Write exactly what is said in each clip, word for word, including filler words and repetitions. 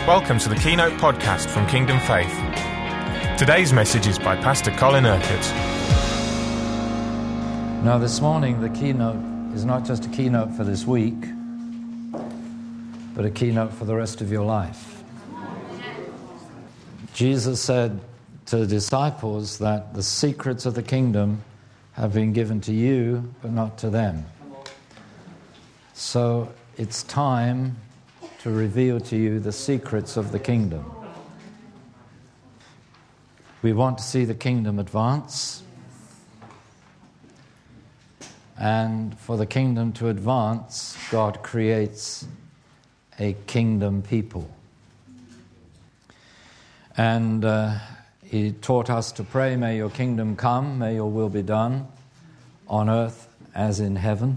Welcome to the Keynote podcast from Kingdom Faith. Today's message is by Pastor Colin Urquhart. Now this morning the keynote is not just a keynote for this week, but a keynote for the rest of your life. Jesus said to the disciples that the secrets of the kingdom have been given to you, but not to them. So it's time to reveal to you the secrets of the kingdom. We want to see the kingdom advance. And for the kingdom to advance, God creates a kingdom people. And uh, He taught us to pray, may your kingdom come, may your will be done on earth as in heaven.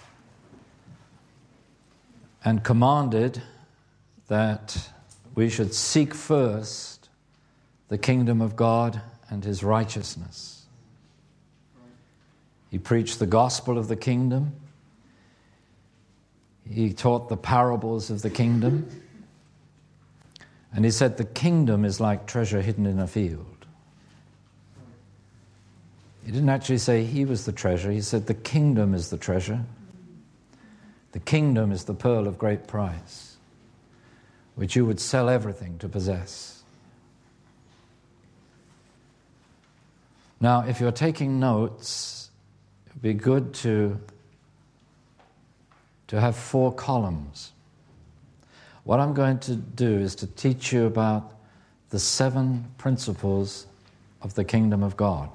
And commanded that we should seek first the kingdom of God and His righteousness. He preached the gospel of the kingdom. He taught the parables of the kingdom. And He said the kingdom is like treasure hidden in a field. He didn't actually say He was the treasure. He said the kingdom is the treasure. The kingdom is the pearl of great price, which you would sell everything to possess. Now, if you're taking notes, it would be good to, to have four columns. What I'm going to do is to teach you about the seven principles of the kingdom of God.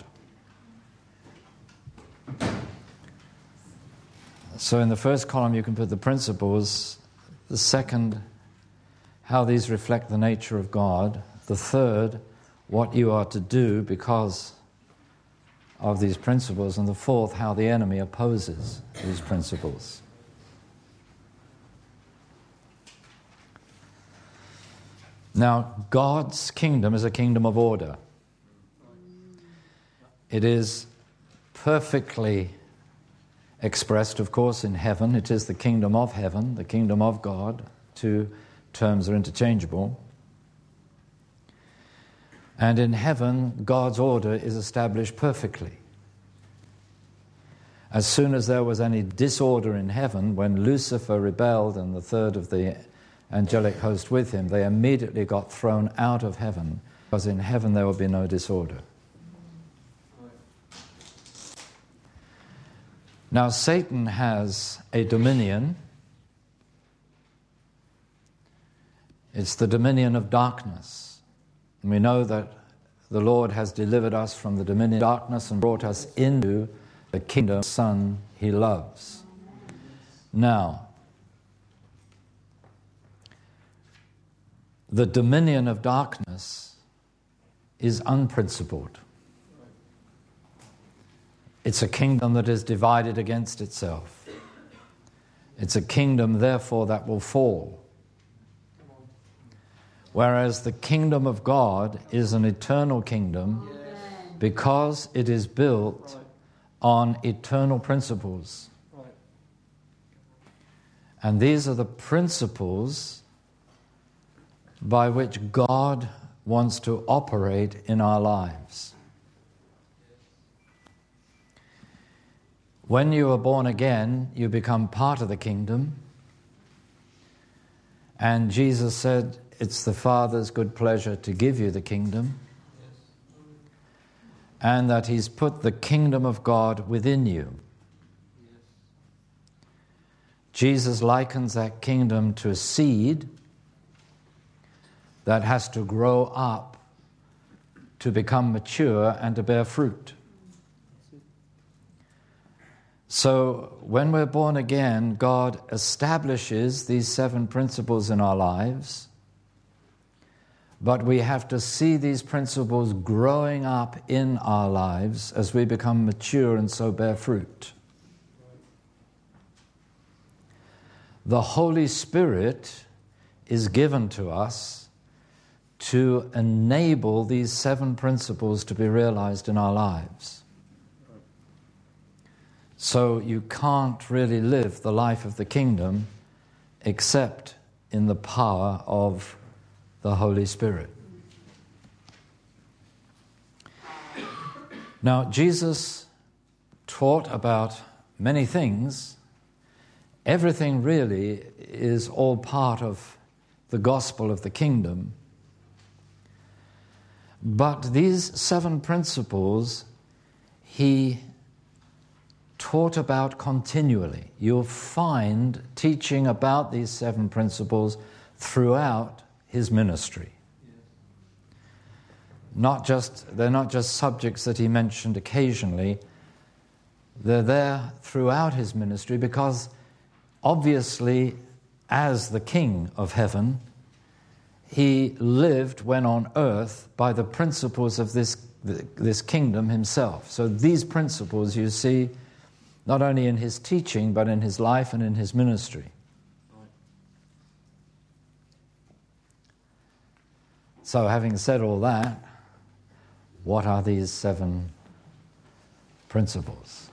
So in the first column you can put the principles, the second, how these reflect the nature of God, the third, what you are to do because of these principles, and the fourth, how the enemy opposes these principles. Now, God's kingdom is a kingdom of order. It is perfectly expressed, of course, in heaven. It is the kingdom of heaven, the kingdom of God. Two terms are interchangeable. And in heaven, God's order is established perfectly. As soon as there was any disorder in heaven, when Lucifer rebelled and the third of the angelic host with him, they immediately got thrown out of heaven, because in heaven there would be no disorder. Now, Satan has a dominion. It's the dominion of darkness. And we know that the Lord has delivered us from the dominion of darkness and brought us into the kingdom of the Son He loves. Now, the dominion of darkness is unprincipled. It's a kingdom that is divided against itself. It's a kingdom, therefore, that will fall. Whereas the kingdom of God is an eternal kingdom because it is built on eternal principles. And these are the principles by which God wants to operate in our lives. When you are born again, you become part of the kingdom. And Jesus said, it's the Father's good pleasure to give you the kingdom. And that He's put the kingdom of God within you. Jesus likens that kingdom to a seed that has to grow up to become mature and to bear fruit. So when we're born again, God establishes these seven principles in our lives, but we have to see these principles growing up in our lives as we become mature and so bear fruit. The Holy Spirit is given to us to enable these seven principles to be realized in our lives. So you can't really live the life of the kingdom except in the power of the Holy Spirit. Now, Jesus taught about many things. Everything really is all part of the gospel of the kingdom. But these seven principles he taught about continually. You'll find teaching about these seven principles throughout his ministry. Not just, they're not just subjects that he mentioned occasionally. They're there throughout his ministry because obviously, as the King of heaven, he lived when on earth by the principles of this, this kingdom himself. So these principles you see not only in his teaching, but in his life and in his ministry. So having said all that, what are these seven principles?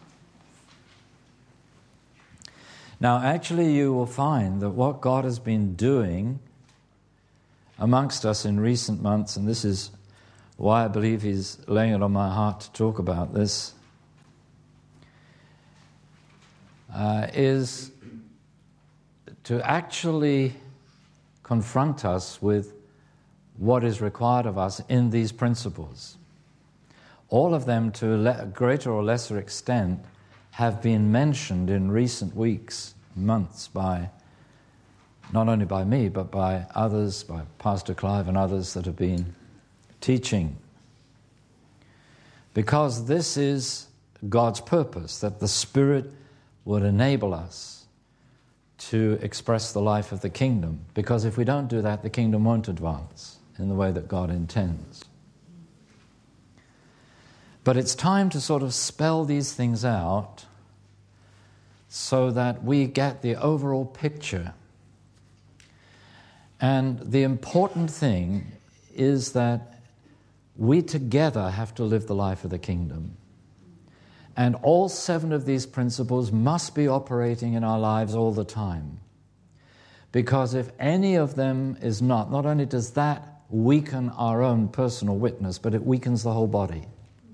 Now, actually, you will find that what God has been doing amongst us in recent months, and this is why I believe he's laying it on my heart to talk about this, uh, is to actually confront us with what is required of us in these principles. All of them, to a greater or lesser extent, have been mentioned in recent weeks, months, by not only by me, but by others, by Pastor Clive and others that have been teaching. Because this is God's purpose, that the Spirit would enable us to express the life of the kingdom. Because if we don't do that, the kingdom won't advance in the way that God intends. But it's time to sort of spell these things out so that we get the overall picture. And the important thing is that we together have to live the life of the kingdom. And all seven of these principles must be operating in our lives all the time. Because if any of them is not, not only does that weaken our own personal witness, but it weakens the whole body.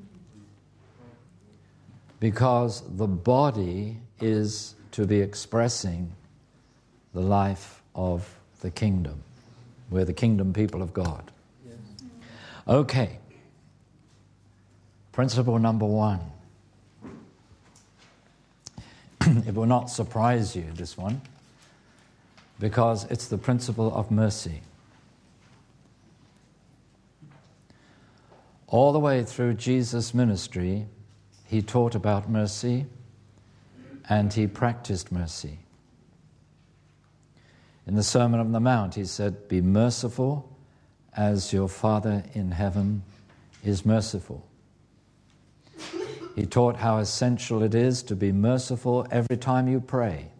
Because the body is to be expressing the life of the kingdom. We're the kingdom people of God. Yes. Okay. Principle number one. It will not surprise you, this one, because it's the principle of mercy. All the way through Jesus' ministry, he taught about mercy and he practiced mercy. In the Sermon on the Mount, he said, "Be merciful as your Father in heaven is merciful." He taught how essential it is to be merciful every time you pray.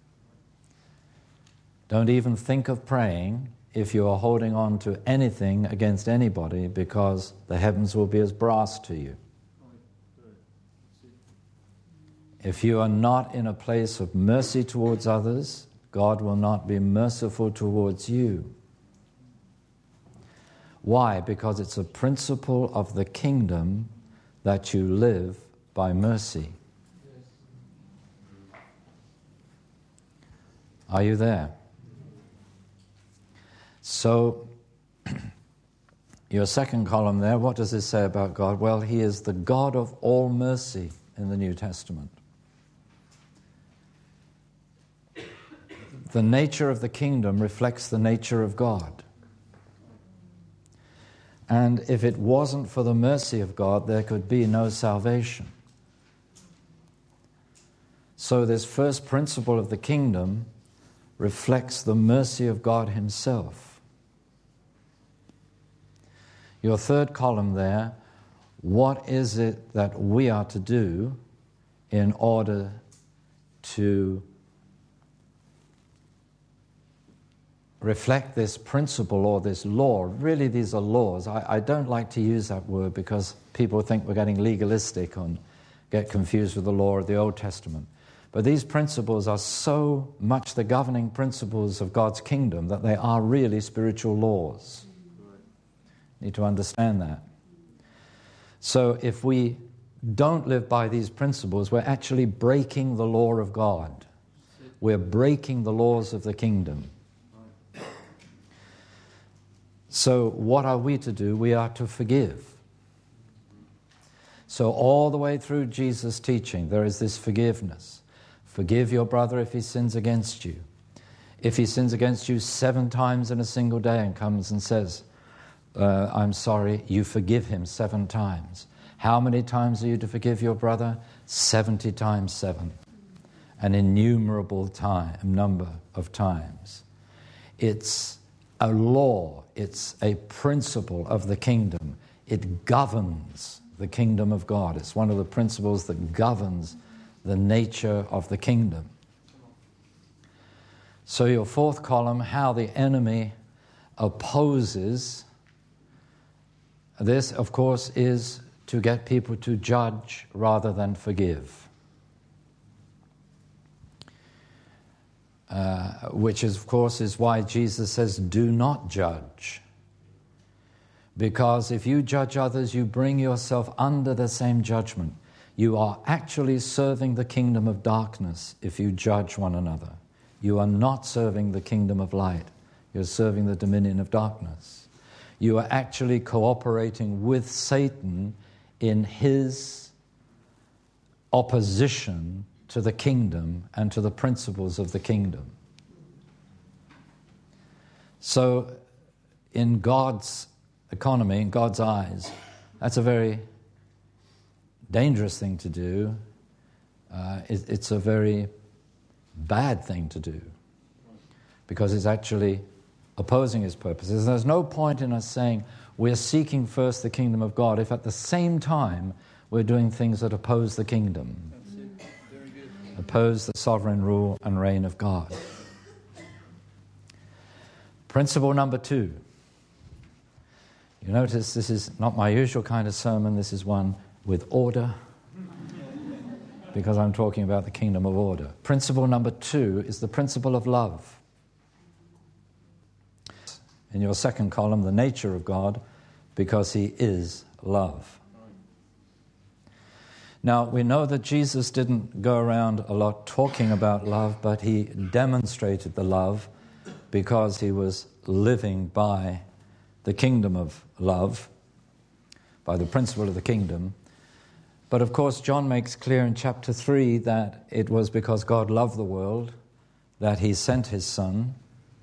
Don't even think of praying if you are holding on to anything against anybody, because the heavens will be as brass to you. If you are not in a place of mercy towards others, God will not be merciful towards you. Why? Because it's a principle of the kingdom that you live by mercy. Are you there? So, your second column there, what does this say about God? Well, he is the God of all mercy in the New Testament. The nature of the kingdom reflects the nature of God. And if it wasn't for the mercy of God, there could be no salvation. So this first principle of the kingdom reflects the mercy of God himself. Your third column there, what is it that we are to do in order to reflect this principle or this law? Really, these are laws. I, I don't like to use that word because people think we're getting legalistic and get confused with the law of the Old Testament. But these principles are so much the governing principles of God's kingdom that they are really spiritual laws. need to understand that. So if we don't live by these principles, we're actually breaking the law of God. We're breaking the laws of the kingdom. So what are we to do? We are to forgive. So all the way through Jesus' teaching, there is this forgiveness. Forgive your brother if he sins against you. If he sins against you seven times in a single day and comes and says, uh, I'm sorry, you forgive him seven times. How many times are you to forgive your brother? seventy times seven. An innumerable time, number of times. It's a law. It's a principle of the kingdom. It governs the kingdom of God. It's one of the principles that governs the nature of the kingdom. So your fourth column, how the enemy opposes this, of course, is to get people to judge rather than forgive. Uh, which, is, of course, is why Jesus says, do not judge. Because if you judge others, you bring yourself under the same judgment. You are actually serving the kingdom of darkness if you judge one another. You are not serving the kingdom of light. You're serving the dominion of darkness. You are actually cooperating with Satan in his opposition to the kingdom and to the principles of the kingdom. So, in God's economy, in God's eyes, that's a very dangerous thing to do. Uh, it, it's a very bad thing to do because it's actually opposing his purposes. There's no point in us saying we're seeking first the kingdom of God if at the same time we're doing things that oppose the kingdom, Very good. oppose the sovereign rule and reign of God. Principle number two. You notice this is not my usual kind of sermon. This is one with order because I'm talking about the kingdom of order. Principle number two is the principle of love. In your second column, the nature of God, because he is love. Now, we know that Jesus didn't go around a lot talking about love, but he demonstrated the love because he was living by the kingdom of love, by the principle of the kingdom. But of course, John makes clear in chapter three that it was because God loved the world that he sent his Son.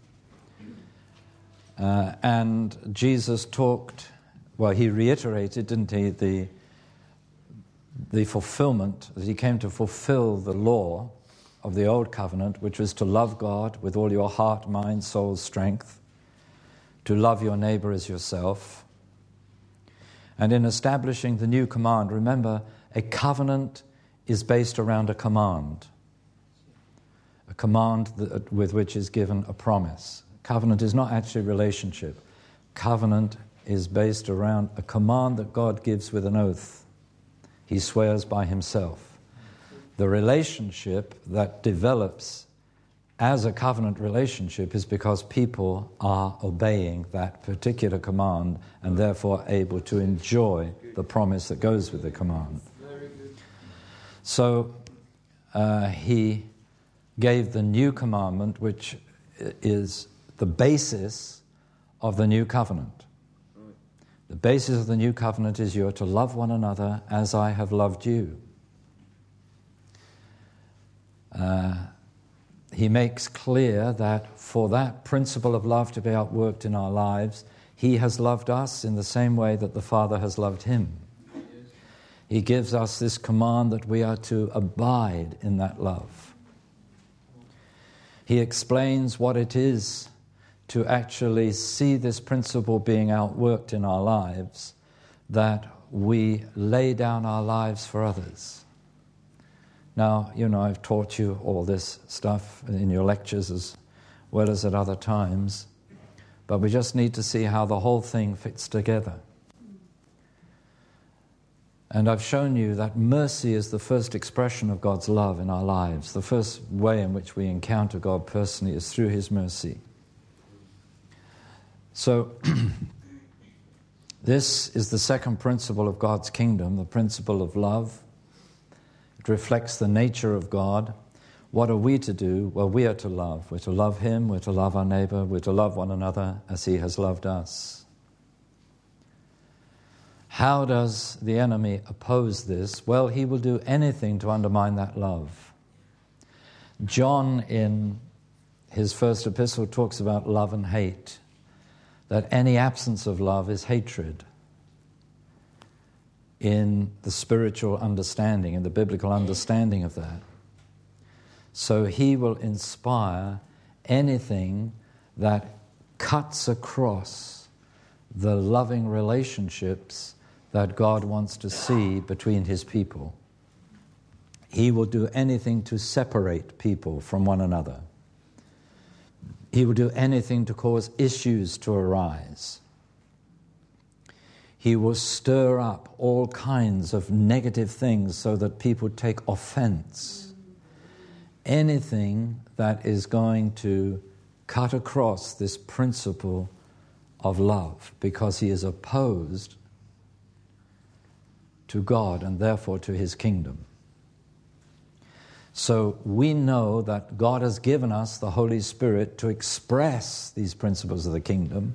Uh, and Jesus talked, well, he reiterated, didn't he, the, the fulfillment, that he came to fulfill the law of the old covenant, which was to love God with all your heart, mind, soul, strength, to love your neighbor as yourself. And in establishing the new command, remember, a covenant is based around a command, a command that, with which is given a promise. Covenant is not actually a relationship. Covenant is based around a command that God gives with an oath. He swears by himself. The relationship that develops as a covenant relationship is because people are obeying that particular command and therefore able to enjoy the promise that goes with the command. So uh, he gave the new commandment, which is the basis of the new covenant. The basis of the new covenant is you're to love one another as I have loved you. Uh, he makes clear that for that principle of love to be outworked in our lives, he has loved us in the same way that the Father has loved him. He gives us this command that we are to abide in that love. He explains what it is to actually see this principle being outworked in our lives, that we lay down our lives for others. Now, you know, I've taught you all this stuff in your lectures as well as at other times, but we just need to see how the whole thing fits together. And I've shown you that mercy is the first expression of God's love in our lives. The first way in which we encounter God personally is through his mercy. So, This is the second principle of God's kingdom, the principle of love. It reflects the nature of God. What are we to do? Well, we are to love. We're to love Him, we're to love our neighbor, we're to love one another as He has loved us. How does the enemy oppose this? Well, he will do anything to undermine that love. John, in his first epistle, talks about love and hate, that any absence of love is hatred in the spiritual understanding, in the biblical understanding of that. So he will inspire anything that cuts across the loving relationships that God wants to see between His people. He will do anything to separate people from one another. He will do anything to cause issues to arise. He will stir up all kinds of negative things so that people take offense. Anything that is going to cut across this principle of love, because he is opposed to God and therefore to His kingdom. So we know that God has given us the Holy Spirit to express these principles of the kingdom.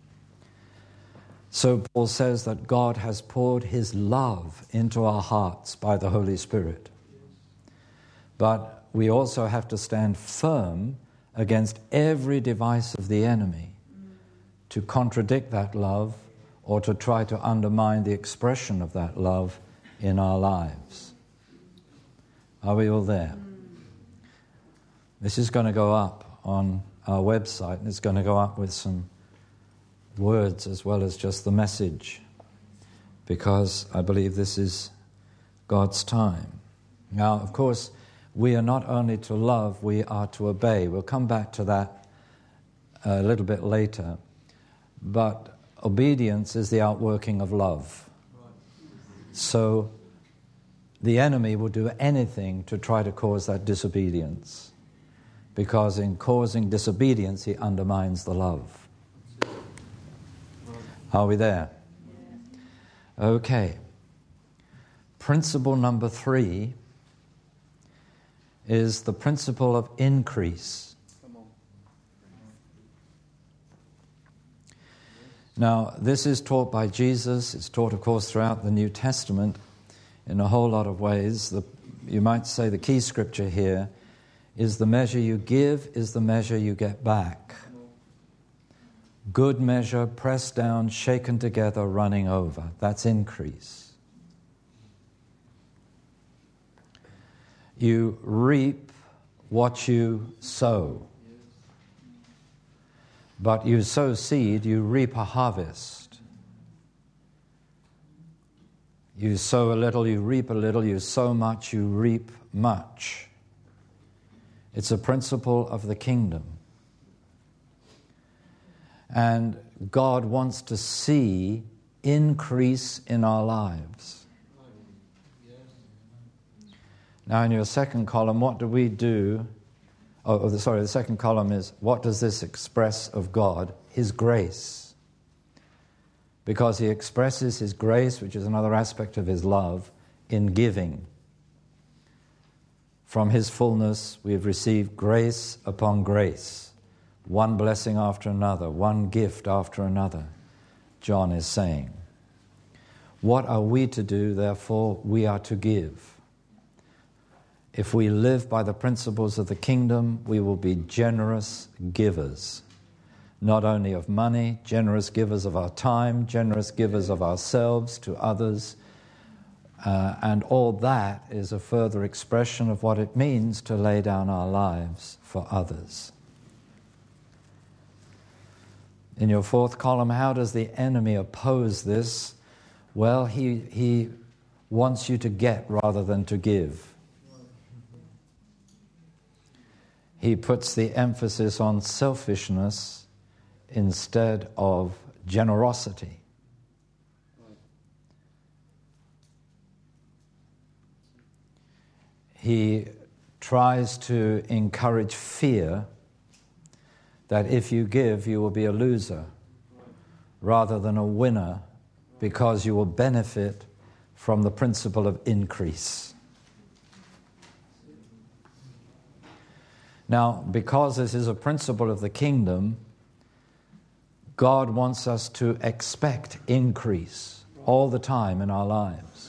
So Paul says that God has poured His love into our hearts by the Holy Spirit. But we also have to stand firm against every device of the enemy to contradict that love or to try to undermine the expression of that love in our lives. Are we all there? This is going to go up on our website, and it's going to go up with some words as well as just the message, because I believe this is God's time. Now, of course, we are not only to love, we are to obey. We'll come back to that a little bit later. But obedience is the outworking of love. So the enemy will do anything to try to cause that disobedience, because in causing disobedience, he undermines the love. Are we there? Okay. Principle number three is the principle of increase. Now, this is taught by Jesus. It's taught, of course, throughout the New Testament in a whole lot of ways. The, you might say the key scripture here is the measure you give is the measure you get back. Good measure, pressed down, shaken together, running over. That's increase. You reap what you sow. But you sow seed, you reap a harvest. You sow a little, you reap a little. You sow much, you reap much. It's a principle of the kingdom. And God wants to see increase in our lives. Now, in your second column, what do we do? Oh, sorry, the second column is, what does this express of God? His grace. Because He expresses His grace, which is another aspect of His love, in giving. From His fullness, we have received grace upon grace. One blessing after another, one gift after another, John is saying. What are we to do? Therefore, we are to give. If we live by the principles of the kingdom, we will be generous givers. Not only of money, generous givers of our time, generous givers of ourselves to others. Uh, and all that is a further expression of what it means to lay down our lives for others. In your fourth column, how does the enemy oppose this? Well, he, he wants you to get rather than to give. He puts the emphasis on selfishness instead of generosity. He tries to encourage fear that if you give, you will be a loser, rather than a winner because you will benefit from the principle of increase. Now, because this is a principle of the kingdom, God wants us to expect increase all the time in our lives.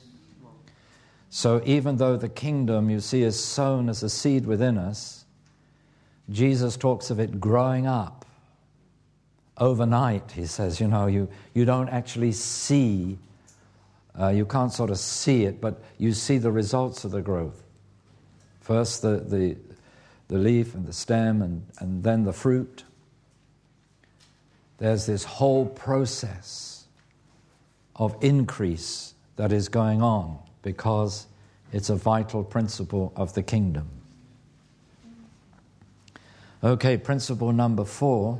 So even though the kingdom, you see, is sown as a seed within us, Jesus talks of it growing up. Overnight, he says, you know, you, you don't actually see, uh, you can't sort of see it, but you see the results of the growth. First the, the, the leaf and the stem and, and then the fruit. There's this whole process of increase that is going on because it's a vital principle of the kingdom. Okay, principle number four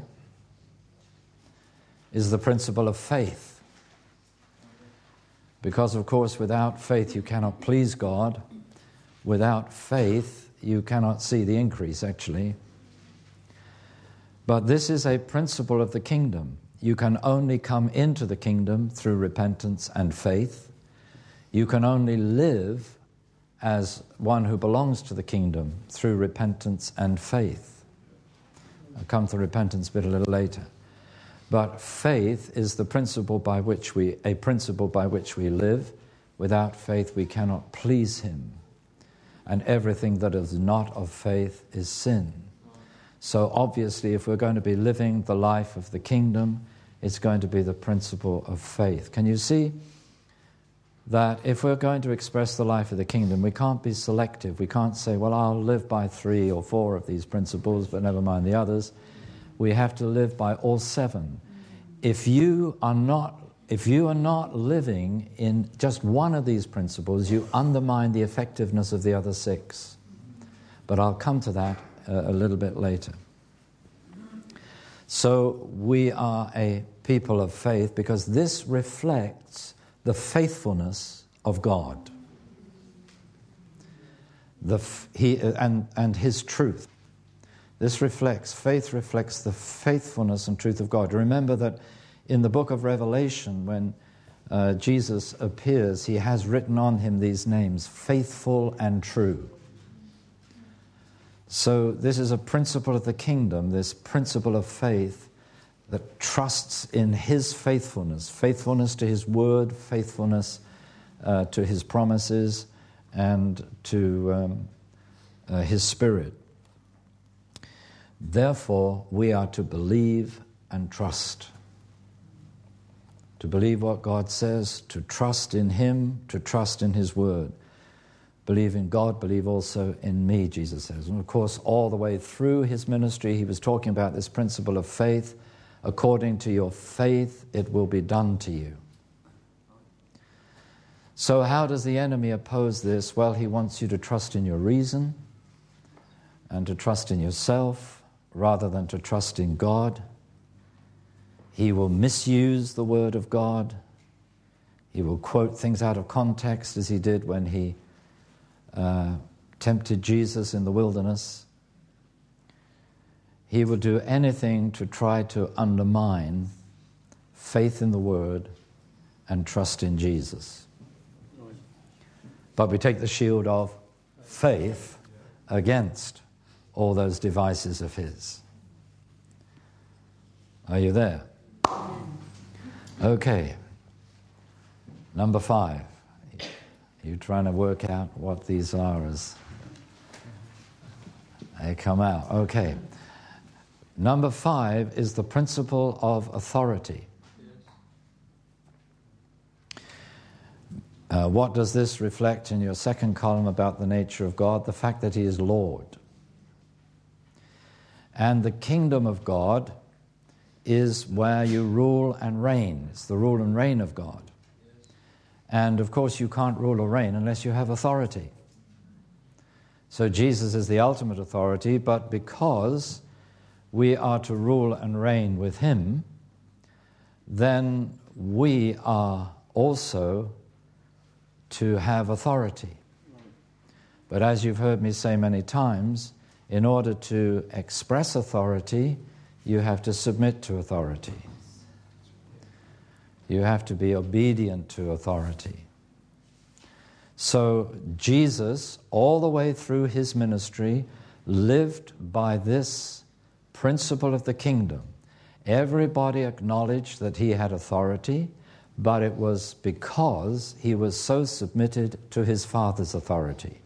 is the principle of faith. Because, of course, without faith you cannot please God. Without faith you cannot see the increase, actually. But this is a principle of the kingdom. You can only come into the kingdom through repentance and faith. You can only live as one who belongs to the kingdom through repentance and faith. I'll come to the repentance bit a little later. But faith is the principle by which we, a principle by which we live. Without faith we cannot please Him. And everything that is not of faith is sin. So obviously, if we're going to be living the life of the kingdom, it's going to be the principle of faith. Can you see that if we're going to express the life of the kingdom, we can't be selective. We can't say, well, I'll live by three or four of these principles, but never mind the others. We have to live by all seven. If you are not, if you are not living in just one of these principles, you undermine the effectiveness of the other six. But I'll come to that a little bit later. So we are a people of faith because this reflects the faithfulness of God, the he and and His truth. This reflects faith reflects the faithfulness and truth of God. Remember that in the book of Revelation, when uh, Jesus appears, He has written on Him these names: faithful and true. So this is a principle of the kingdom, this principle of faith that trusts in His faithfulness, faithfulness to His word, faithfulness uh, to His promises, and to um, uh, His Spirit. Therefore, we are to believe and trust. To believe what God says, to trust in Him, to trust in His word. Believe in God, believe also in me, Jesus says. And of course, all the way through His ministry, He was talking about this principle of faith. According to your faith, it will be done to you. So how does the enemy oppose this? Well, he wants you to trust in your reason and to trust in yourself rather than to trust in God. He will misuse the word of God. He will quote things out of context, as he did when he Uh, tempted Jesus in the wilderness. He will do anything to try to undermine faith in the Word and trust in Jesus. But we take the shield of faith against all those devices of his. Are you there? Okay. Number five. You're trying to work out what these are as they come out. Okay. Number five is the principle of authority. Uh, what does this reflect in your second column about the nature of God? The fact that He is Lord. And the kingdom of God is where you rule and reign. It's the rule and reign of God. And of course you can't rule or reign unless you have authority. So Jesus is the ultimate authority, but because we are to rule and reign with Him, then we are also to have authority. But as you've heard me say many times, in order to express authority, you have to submit to authority. You have to be obedient to authority. So Jesus, all the way through his ministry, lived by this principle of the kingdom. Everybody acknowledged that he had authority, but it was because he was so submitted to his Father's authority.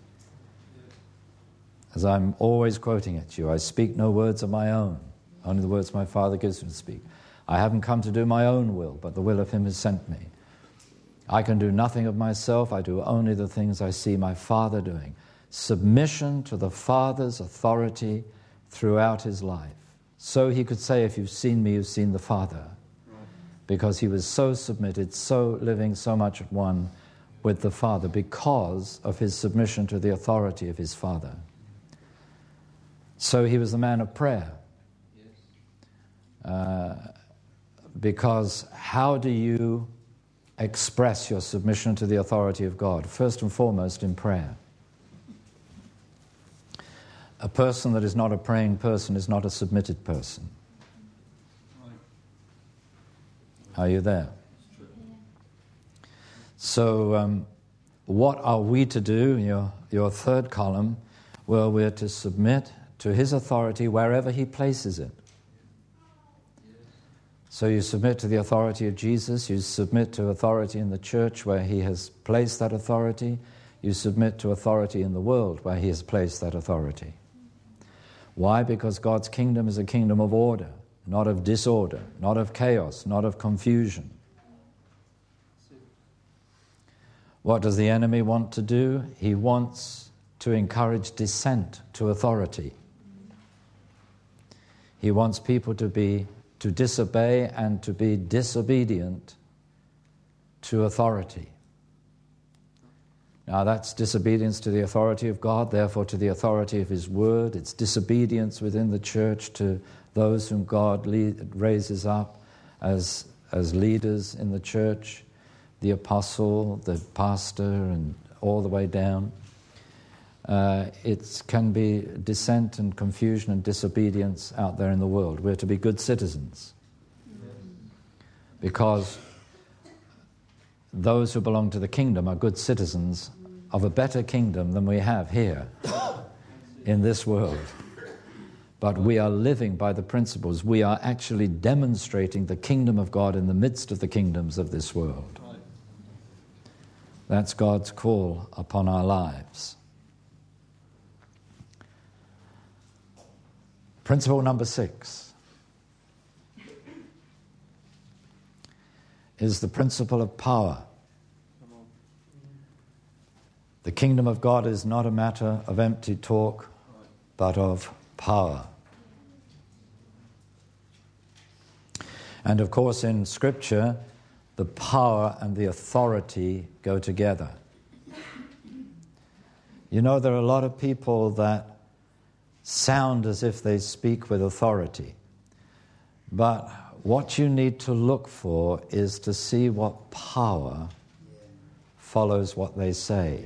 As I'm always quoting at you, I speak no words of my own, only the words my Father gives me to speak. I haven't come to do my own will, but the will of him who sent me. I can do nothing of myself, I do only the things I see my Father doing. Submission to the Father's authority throughout his life. So he could say, if you've seen me, you've seen the Father. Because he was so submitted, so living so much at one with the Father, because of his submission to the authority of his Father. So he was the man of prayer. Uh, because how do you express your submission to the authority of God? First and foremost, in prayer. A person that is not a praying person is not a submitted person. Are you there? So, um, what are we to do? Your, your third column, well, we're to submit to his authority wherever he places it. So you submit to the authority of Jesus, you submit to authority in the church where he has placed that authority, you submit to authority in the world where he has placed that authority. Why? Because God's kingdom is a kingdom of order, not of disorder, not of chaos, not of confusion. What does the enemy want to do? He wants to encourage dissent to authority. He wants people to be to disobey and to be disobedient to authority. Now that's disobedience to the authority of God, therefore to the authority of his word. It's disobedience within the church to those whom God lead, raises up as, as leaders in the church, the apostle, the pastor, and all the way down. Uh, it can be dissent and confusion and disobedience out there in the world. We're to be good citizens. Because those who belong to the kingdom are good citizens of a better kingdom than we have here in this world. But we are living by the principles. We are actually demonstrating the kingdom of God in the midst of the kingdoms of this world. That's God's call upon our lives. Principle number six is the principle of power. The kingdom of God is not a matter of empty talk, but of power. And of course, in Scripture, the power and the authority go together. You know, there are a lot of people that sound as if they speak with authority. But what you need to look for is to see what power follows what they say.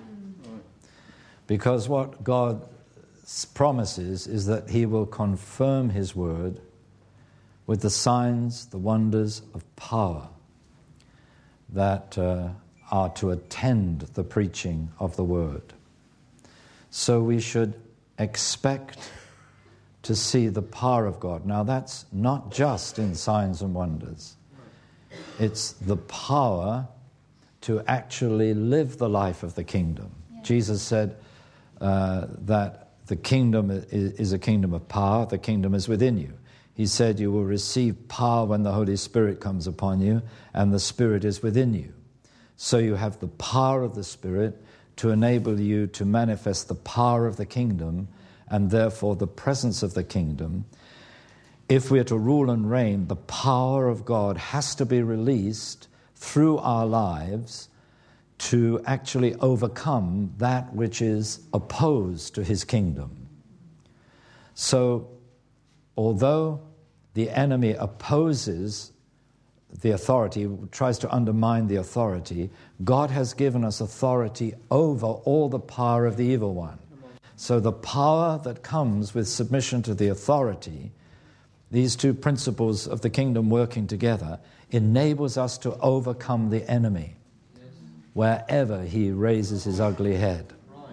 Because what God promises is that he will confirm his word with the signs, the wonders of power that uh, are to attend the preaching of the word. So we should expect to see the power of God. Now that's not just in signs and wonders. It's the power to actually live the life of the kingdom. Yeah. Jesus said uh, that the kingdom is, is a kingdom of power. The kingdom is within you. He said you will receive power when the Holy Spirit comes upon you, and the Spirit is within you. So you have the power of the Spirit to enable you to manifest the power of the kingdom and therefore the presence of the kingdom. If we are to rule and reign, the power of God has to be released through our lives to actually overcome that which is opposed to his kingdom. So, although the enemy opposes the authority, tries to undermine the authority, God has given us authority over all the power of the evil one. So the power that comes with submission to the authority these two principles of the kingdom working together, enables us to overcome the enemy wherever he raises his ugly head.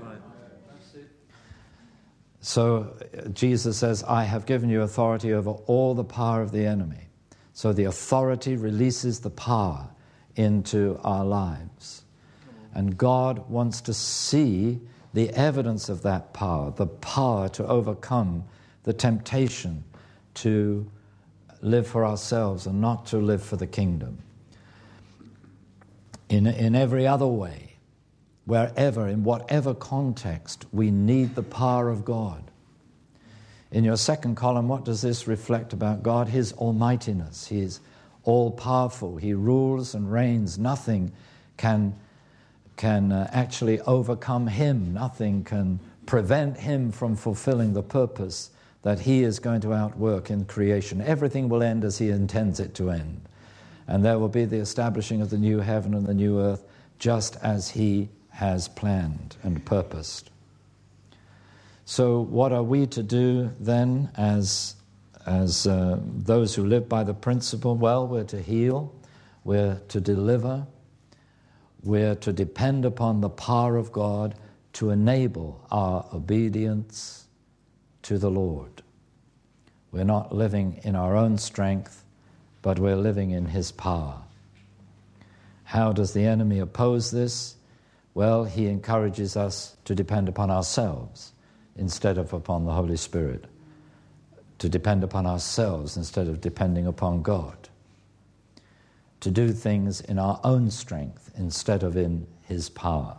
So Jesus says, I have given you authority over all the power of the enemy. So the authority releases the power into our lives. And God wants to see the evidence of that power, the power to overcome the temptation to live for ourselves and not to live for the kingdom. In, in every other way, wherever, in whatever context, we need the power of God. In your second column, what does this reflect about God? His almightiness. He is all-powerful. He rules and reigns. Nothing can, can uh, actually overcome him. Nothing can prevent him from fulfilling the purpose that he is going to outwork in creation. Everything will end as he intends it to end. And there will be the establishing of the new heaven and the new earth, just as he has planned and purposed. So what are we to do then as, as uh, those who live by the principle? Well, we're to heal, we're to deliver, we're to depend upon the power of God to enable our obedience to the Lord. We're not living in our own strength, but we're living in his power. How does the enemy oppose this? Well, he encourages us to depend upon ourselves instead of upon the Holy Spirit, to depend upon ourselves instead of depending upon God, to do things in our own strength instead of in his power.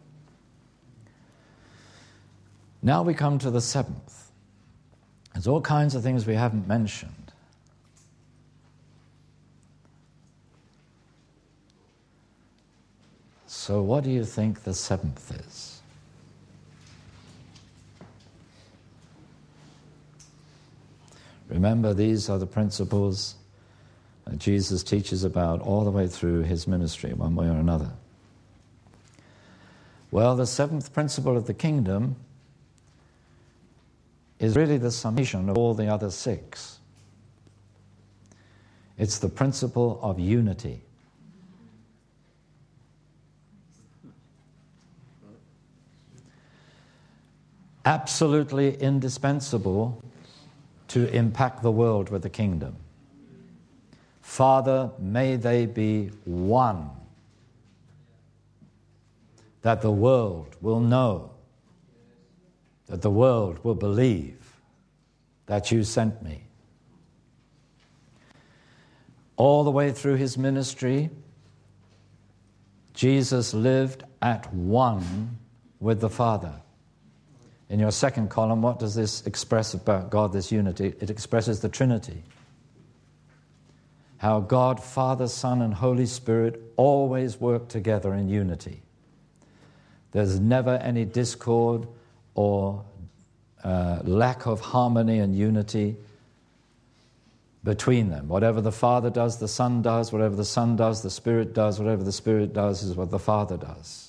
Now we come to the seventh. There's all kinds of things we haven't mentioned. So what do you think the seventh is? Remember, these are the principles that Jesus teaches about all the way through his ministry, one way or another. Well, the seventh principle of the kingdom is really the summation of all the other six. It's the principle of unity. Absolutely indispensable to impact the world with the kingdom. Father, may they be one, that the world will know, that the world will believe that you sent me. All the way through his ministry, Jesus lived at one with the Father. In your second column, what does this express about God, this unity? It expresses the Trinity. How God, Father, Son, and Holy Spirit always work together in unity. There's never any discord or uh, lack of harmony and unity between them. Whatever the Father does, the Son does. Whatever the Son does, the Spirit does. Whatever the Spirit does is what the Father does.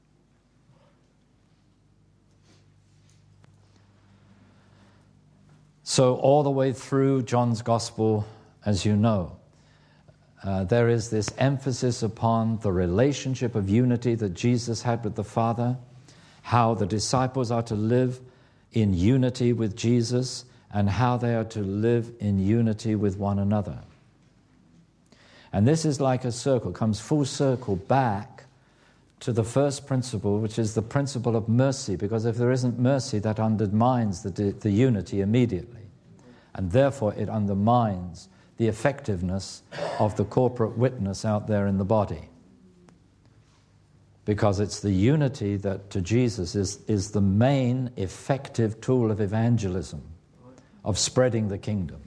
So all the way through John's Gospel, as you know, uh, there is this emphasis upon the relationship of unity that Jesus had with the Father, how the disciples are to live in unity with Jesus, and how they are to live in unity with one another. And this is like a circle, comes full circle back to the first principle, which is the principle of mercy, because if there isn't mercy, that undermines the, the unity immediately. And therefore it undermines the effectiveness of the corporate witness out there in the body. Because it's the unity that to Jesus is, is the main effective tool of evangelism, of spreading the kingdom.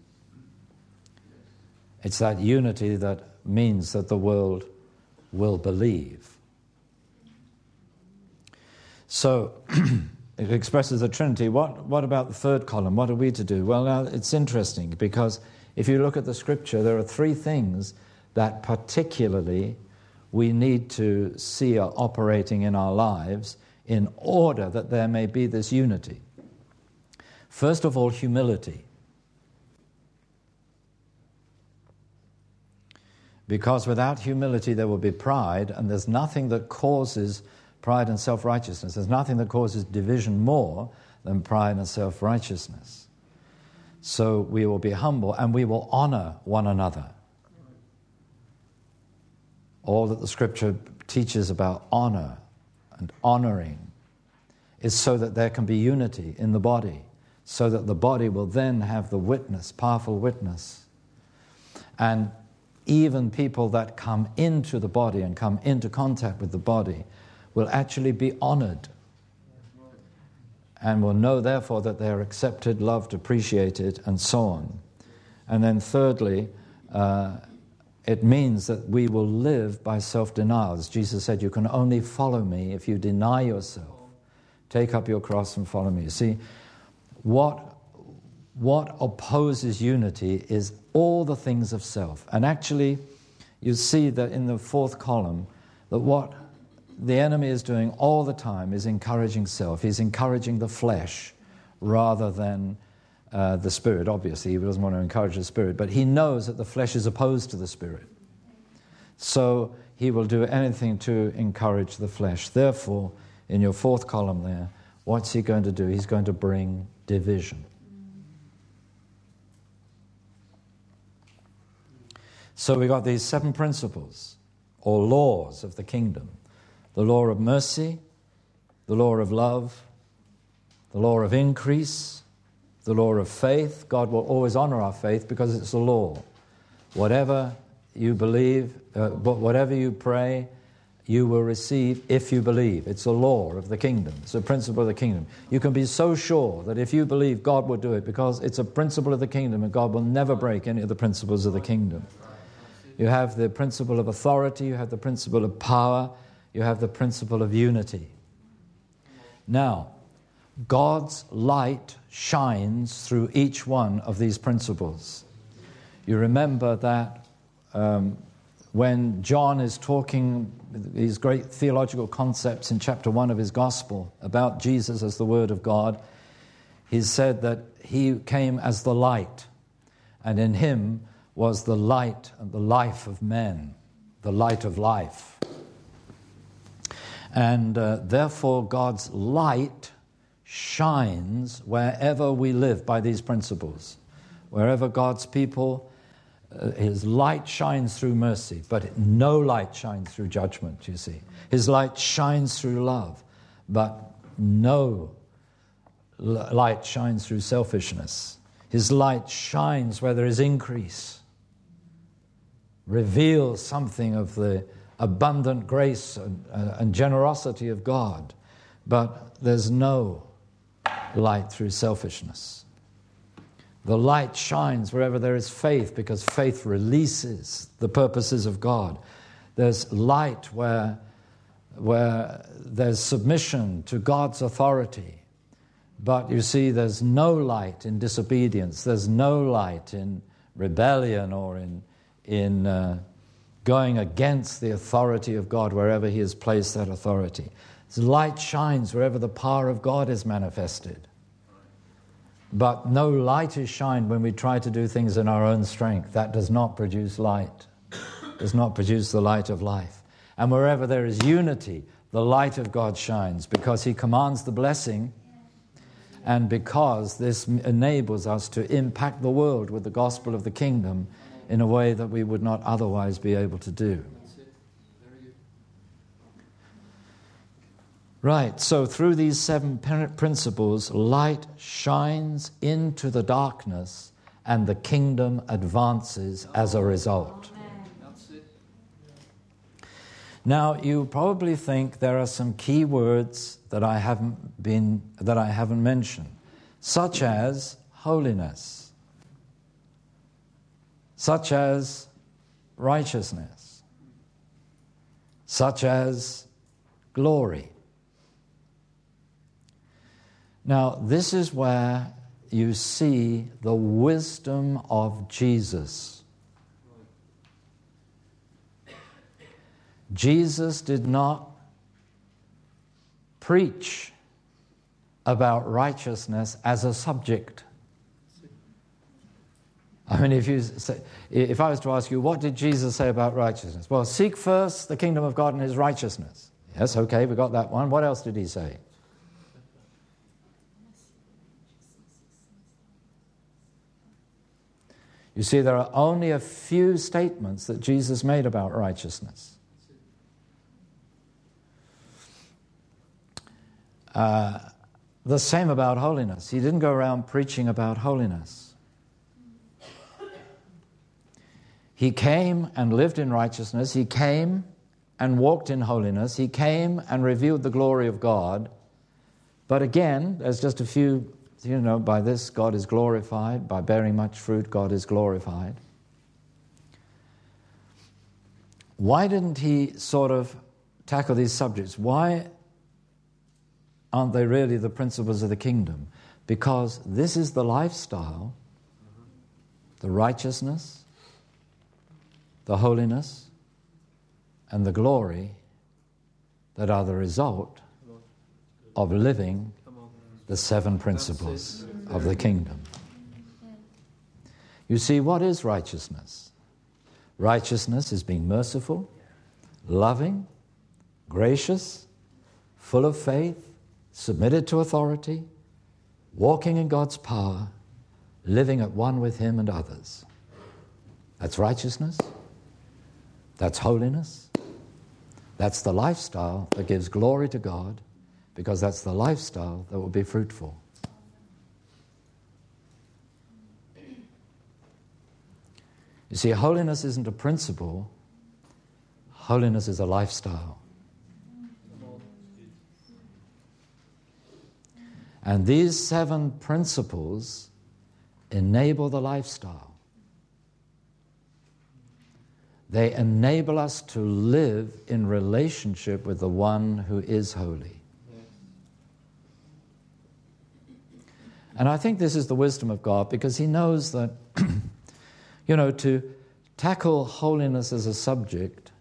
It's that unity that means that the world will believe. So, it expresses the Trinity. What, what about the third column? What are we to do? Well, now, it's interesting because if you look at the Scripture, there are three things that particularly we need to see are operating in our lives in order that there may be this unity. First of all, humility. Because without humility there will be pride, and there's nothing that causes pride and self-righteousness. There's nothing that causes division more than pride and self-righteousness. So we will be humble and we will honor one another. All that the Scripture teaches about honor and honoring is so that there can be unity in the body, so that the body will then have the witness, powerful witness. And even people that come into the body and come into contact with the body will actually be honored and will know, therefore, that they are accepted, loved, appreciated, and so on. And then thirdly, uh, it means that we will live by self-denial. As Jesus said, you can only follow me if you deny yourself. Take up your cross and follow me. You see, what What opposes unity is all the things of self. And actually, you see that in the fourth column, that what the enemy is doing all the time is encouraging self. He's encouraging the flesh rather than uh, the spirit. Obviously, he doesn't want to encourage the spirit, but he knows that the flesh is opposed to the spirit. So he will do anything to encourage the flesh. Therefore, in your fourth column there, what's he going to do? He's going to bring division. So we got these seven principles, or laws of the kingdom. The law of mercy, the law of love, the law of increase, the law of faith. God will always honor our faith because it's a law. Whatever you believe, uh, whatever you pray, you will receive if you believe. It's a law of the kingdom. It's a principle of the kingdom. You can be so sure that if you believe, God will do it because it's a principle of the kingdom and God will never break any of the principles of the kingdom. You have the principle of authority, you have the principle of power, you have the principle of unity. Now, God's light shines through each one of these principles. You remember that um, when John is talking these great theological concepts in chapter one of his gospel about Jesus as the Word of God, he said that he came as the light, and in him was the light and the life of men, the light of life. And uh, therefore God's light shines wherever we live by these principles. Wherever God's people, uh, his light shines through mercy, but no light shines through judgment, you see. His light shines through love, but no light shines through selfishness. His light shines where there is increase, reveals something of the abundant grace and, uh, and generosity of God, but there's no light through selfishness. The light shines wherever there is faith, because faith releases the purposes of God. There's light where, where there's submission to God's authority, but you see there's no light in disobedience. There's no light in rebellion or in in uh, going against the authority of God wherever he has placed that authority. The light shines wherever the power of God is manifested. But no light is shined when we try to do things in our own strength. That does not produce light, does not produce the light of life. And wherever there is unity, the light of God shines because he commands the blessing, and because this enables us to impact the world with the gospel of the kingdom in a way that we would not otherwise be able to do. Right, so through these seven principles, light shines into the darkness and the kingdom advances as a result. Now, you probably think there are some key words that I haven't been that I haven't mentioned, such as holiness, such as righteousness, such as glory. Now, this is where you see the wisdom of Jesus. Jesus did not preach about righteousness as a subject. I mean, if you say, if I was to ask you, what did Jesus say about righteousness? Well, seek first the kingdom of God and his righteousness. Yes, okay, we got that one. What else did he say? You see, there are only a few statements that Jesus made about righteousness. Uh, the same about holiness. He didn't go around preaching about holiness. He came and lived in righteousness. He came and walked in holiness. He came and revealed the glory of God. But again, there's just a few, you know, by this God is glorified. By bearing much fruit, God is glorified. Why didn't he sort of tackle these subjects? Why aren't they really the principles of the kingdom? Because this is the lifestyle, the righteousness, the holiness, and the glory that are the result of living the seven principles of the kingdom. You see, what is righteousness? Righteousness is being merciful, loving, gracious, full of faith, submitted to authority, walking in God's power, living at one with him and others. That's righteousness. That's holiness. That's the lifestyle that gives glory to God, because that's the lifestyle that will be fruitful. You see, holiness isn't a principle. Holiness is a lifestyle. And these seven principles enable the lifestyle. They enable us to live in relationship with the one who is holy. And I think this is the wisdom of God, because he knows that, you know, to tackle holiness as a subject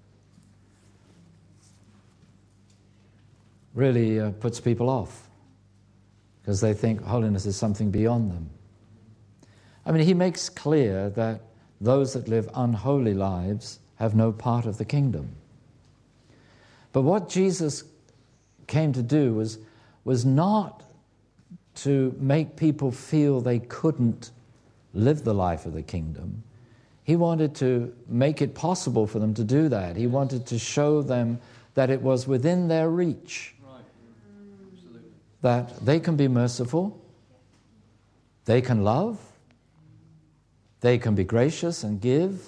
really uh, puts people off, because they think holiness is something beyond them. I mean, he makes clear that those that live unholy lives have no part of the kingdom. But what Jesus came to do was, was not to make people feel they couldn't live the life of the kingdom. He wanted to make it possible for them to do that. He wanted to show them that it was within their reach. Right. Absolutely. That they can be merciful, they can love, they can be gracious and give,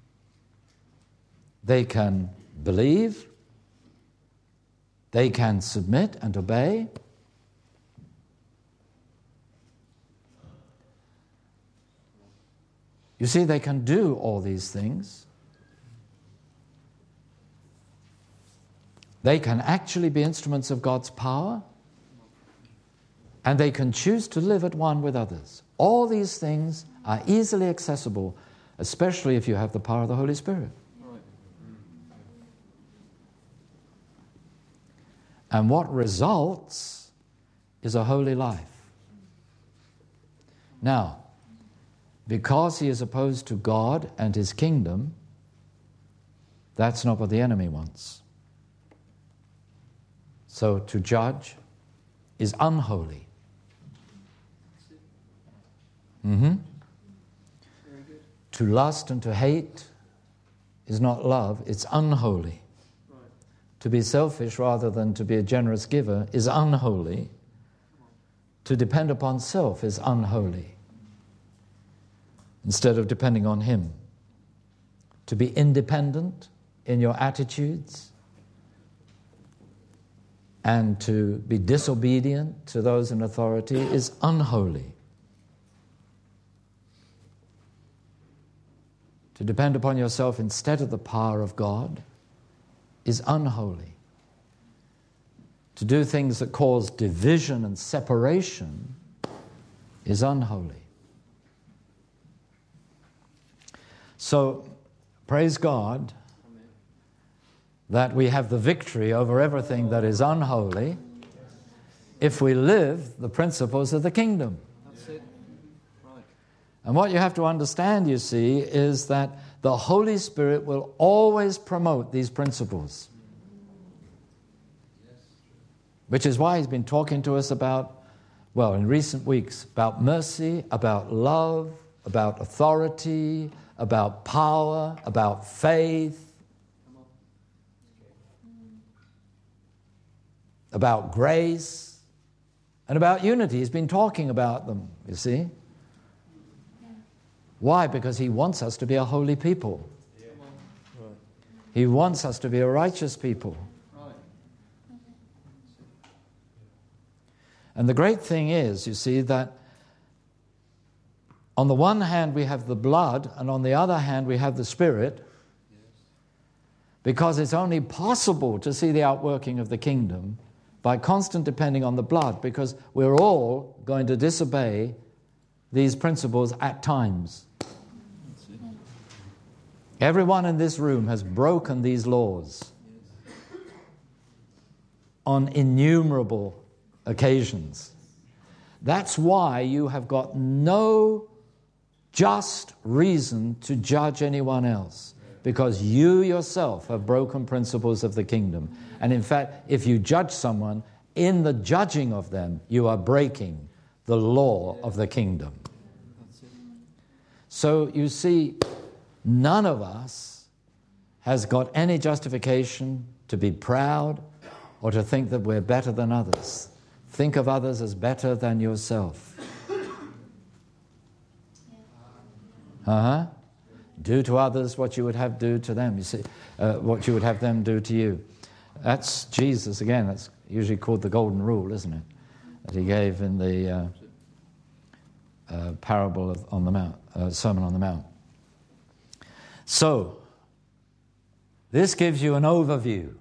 they can believe, they can submit and obey. You see, they can do all these things. They can actually be instruments of God's power, and they can choose to live at one with others. All these things are easily accessible, especially if you have the power of the Holy Spirit. And what results is a holy life. Now, because he is opposed to God and his kingdom, that's not what the enemy wants. So to judge is unholy. Mm-hmm. To lust and to hate is not love, it's unholy. Right. To be selfish rather than to be a generous giver is unholy. To depend upon self is unholy, instead of depending on him. To be independent in your attitudes and to be disobedient to those in authority is unholy. To depend upon yourself instead of the power of God is unholy. To do things that cause division and separation is unholy. So, praise God that we have the victory over everything that is unholy if we live the principles of the kingdom. That's it. Right. And what you have to understand, you see, is that the Holy Spirit will always promote these principles. Which is why he's been talking to us about, well, in recent weeks, about mercy, about love, about authority, about power, about faith, about grace, and about unity. He's been talking about them, you see. Why? Because he wants us to be a holy people. He wants us to be a righteous people. And the great thing is, you see, that on the one hand we have the blood, and on the other hand we have the Spirit, because it's only possible to see the outworking of the kingdom by constant depending on the blood, because we're all going to disobey these principles at times. Everyone in this room has broken these laws on innumerable occasions. That's why you have got no just reason to judge anyone else, because you yourself have broken principles of the kingdom. And in fact, if you judge someone, in the judging of them, you are breaking the law of the kingdom. So you see, none of us has got any justification to be proud or to think that we're better than others. Think of others as better than yourself. Uh-huh. Do to others what you would have do to them. You see, uh, what you would have them do to you. That's Jesus again. That's usually called the golden rule, isn't it? That he gave in the uh, uh, parable of, on the Mount, uh, Sermon on the Mount. So, this gives you an overview.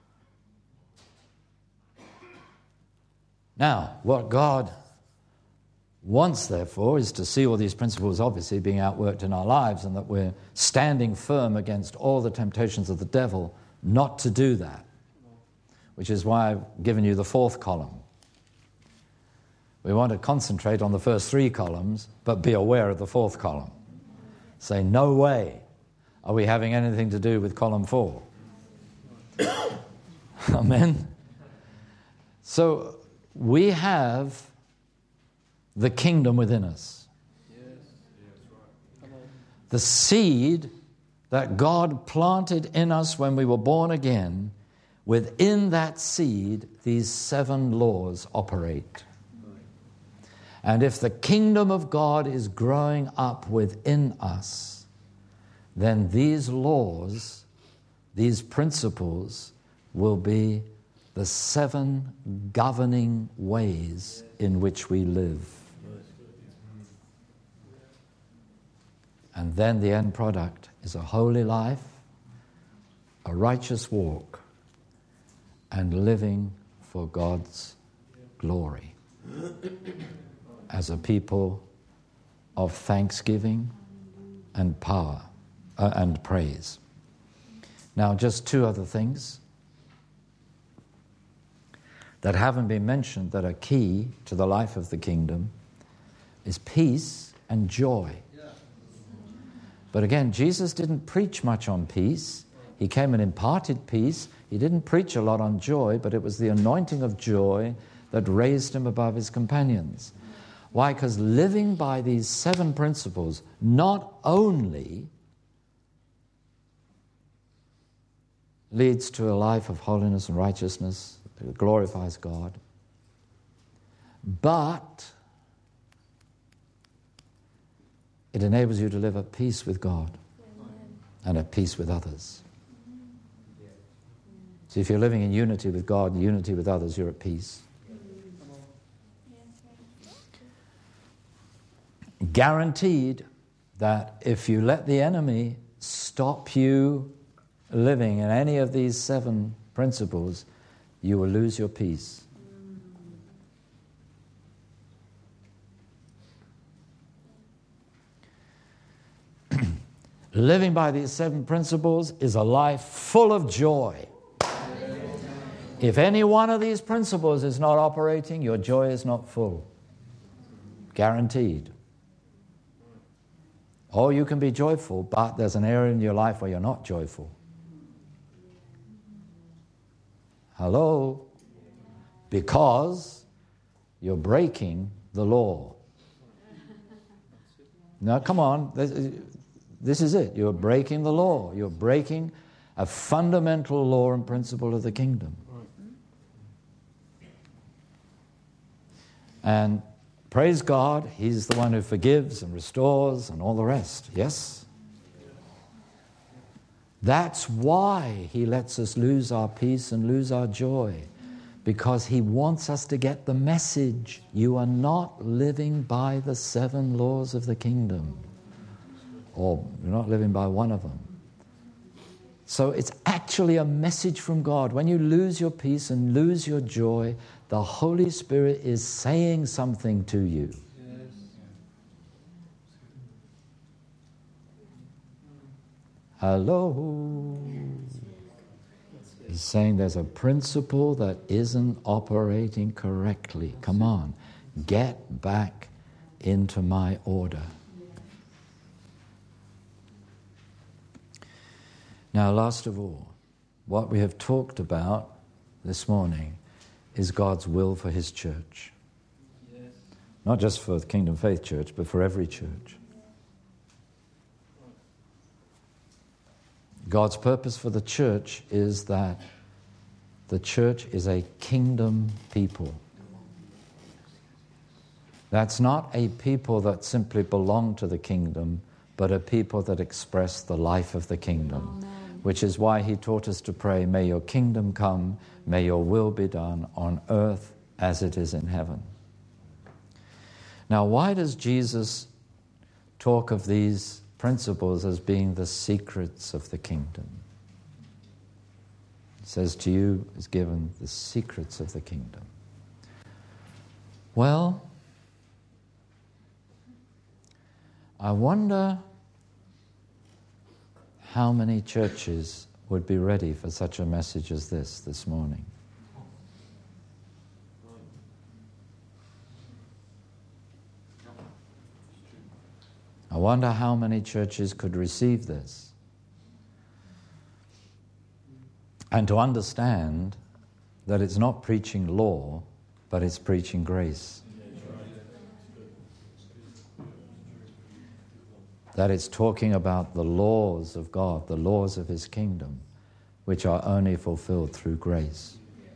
Now, what God wants, therefore, is to see all these principles obviously being outworked in our lives, and that we're standing firm against all the temptations of the devil not to do that, which is why I've given you the fourth column. We want to concentrate on the first three columns, but be aware of the fourth column. Say, no way are we having anything to do with column four. Amen? So, we have the kingdom within us. The seed that God planted in us when we were born again, within that seed, these seven laws operate. And if the kingdom of God is growing up within us, then these laws, these principles, will be the seven governing ways in which we live. And then the end product is a holy life, a righteous walk, and living for God's glory as a people of thanksgiving and power uh, and praise. Now, just two other things that haven't been mentioned that are key to the life of the kingdom is peace and joy. But again, Jesus didn't preach much on peace. He came and imparted peace. He didn't preach a lot on joy, but it was the anointing of joy that raised him above his companions. Why? Because living by these seven principles not only leads to a life of holiness and righteousness, it glorifies God, but it enables you to live at peace with God and at peace with others. So if you're living in unity with God and unity with others, you're at peace. Guaranteed that if you let the enemy stop you living in any of these seven principles, you will lose your peace. Living by these seven principles is a life full of joy. If any one of these principles is not operating, your joy is not full. Guaranteed. Oh, you can be joyful, but there's an area in your life where you're not joyful. Hello? Because you're breaking the law. Now, come on. This is it. You're breaking the law. You're breaking a fundamental law and principle of the kingdom. And praise God, He's the one who forgives and restores and all the rest. Yes? That's why He lets us lose our peace and lose our joy. Because He wants us to get the message. You are not living by the seven laws of the kingdom. Or you're not living by one of them. So it's actually a message from God. When you lose your peace and lose your joy, the Holy Spirit is saying something to you. Hello? He's saying there's a principle that isn't operating correctly. Come on, get back into my order. Now, last of all, what we have talked about this morning is God's will for His church. Yes. Not just for the Kingdom Faith Church, but for every church. God's purpose for the church is that the church is a kingdom people. That's not a people that simply belong to the kingdom, but a people that express the life of the kingdom. Amen. Which is why He taught us to pray, may your kingdom come, may your will be done on earth as it is in heaven. Now, why does Jesus talk of these principles as being the secrets of the kingdom? He says, to you is given the secrets of the kingdom. Well, I wonder how many churches would be ready for such a message as this this morning? I wonder how many churches could receive this and to understand that it's not preaching law, but it's preaching grace. That it's talking about the laws of God, the laws of His kingdom, which are only fulfilled through grace.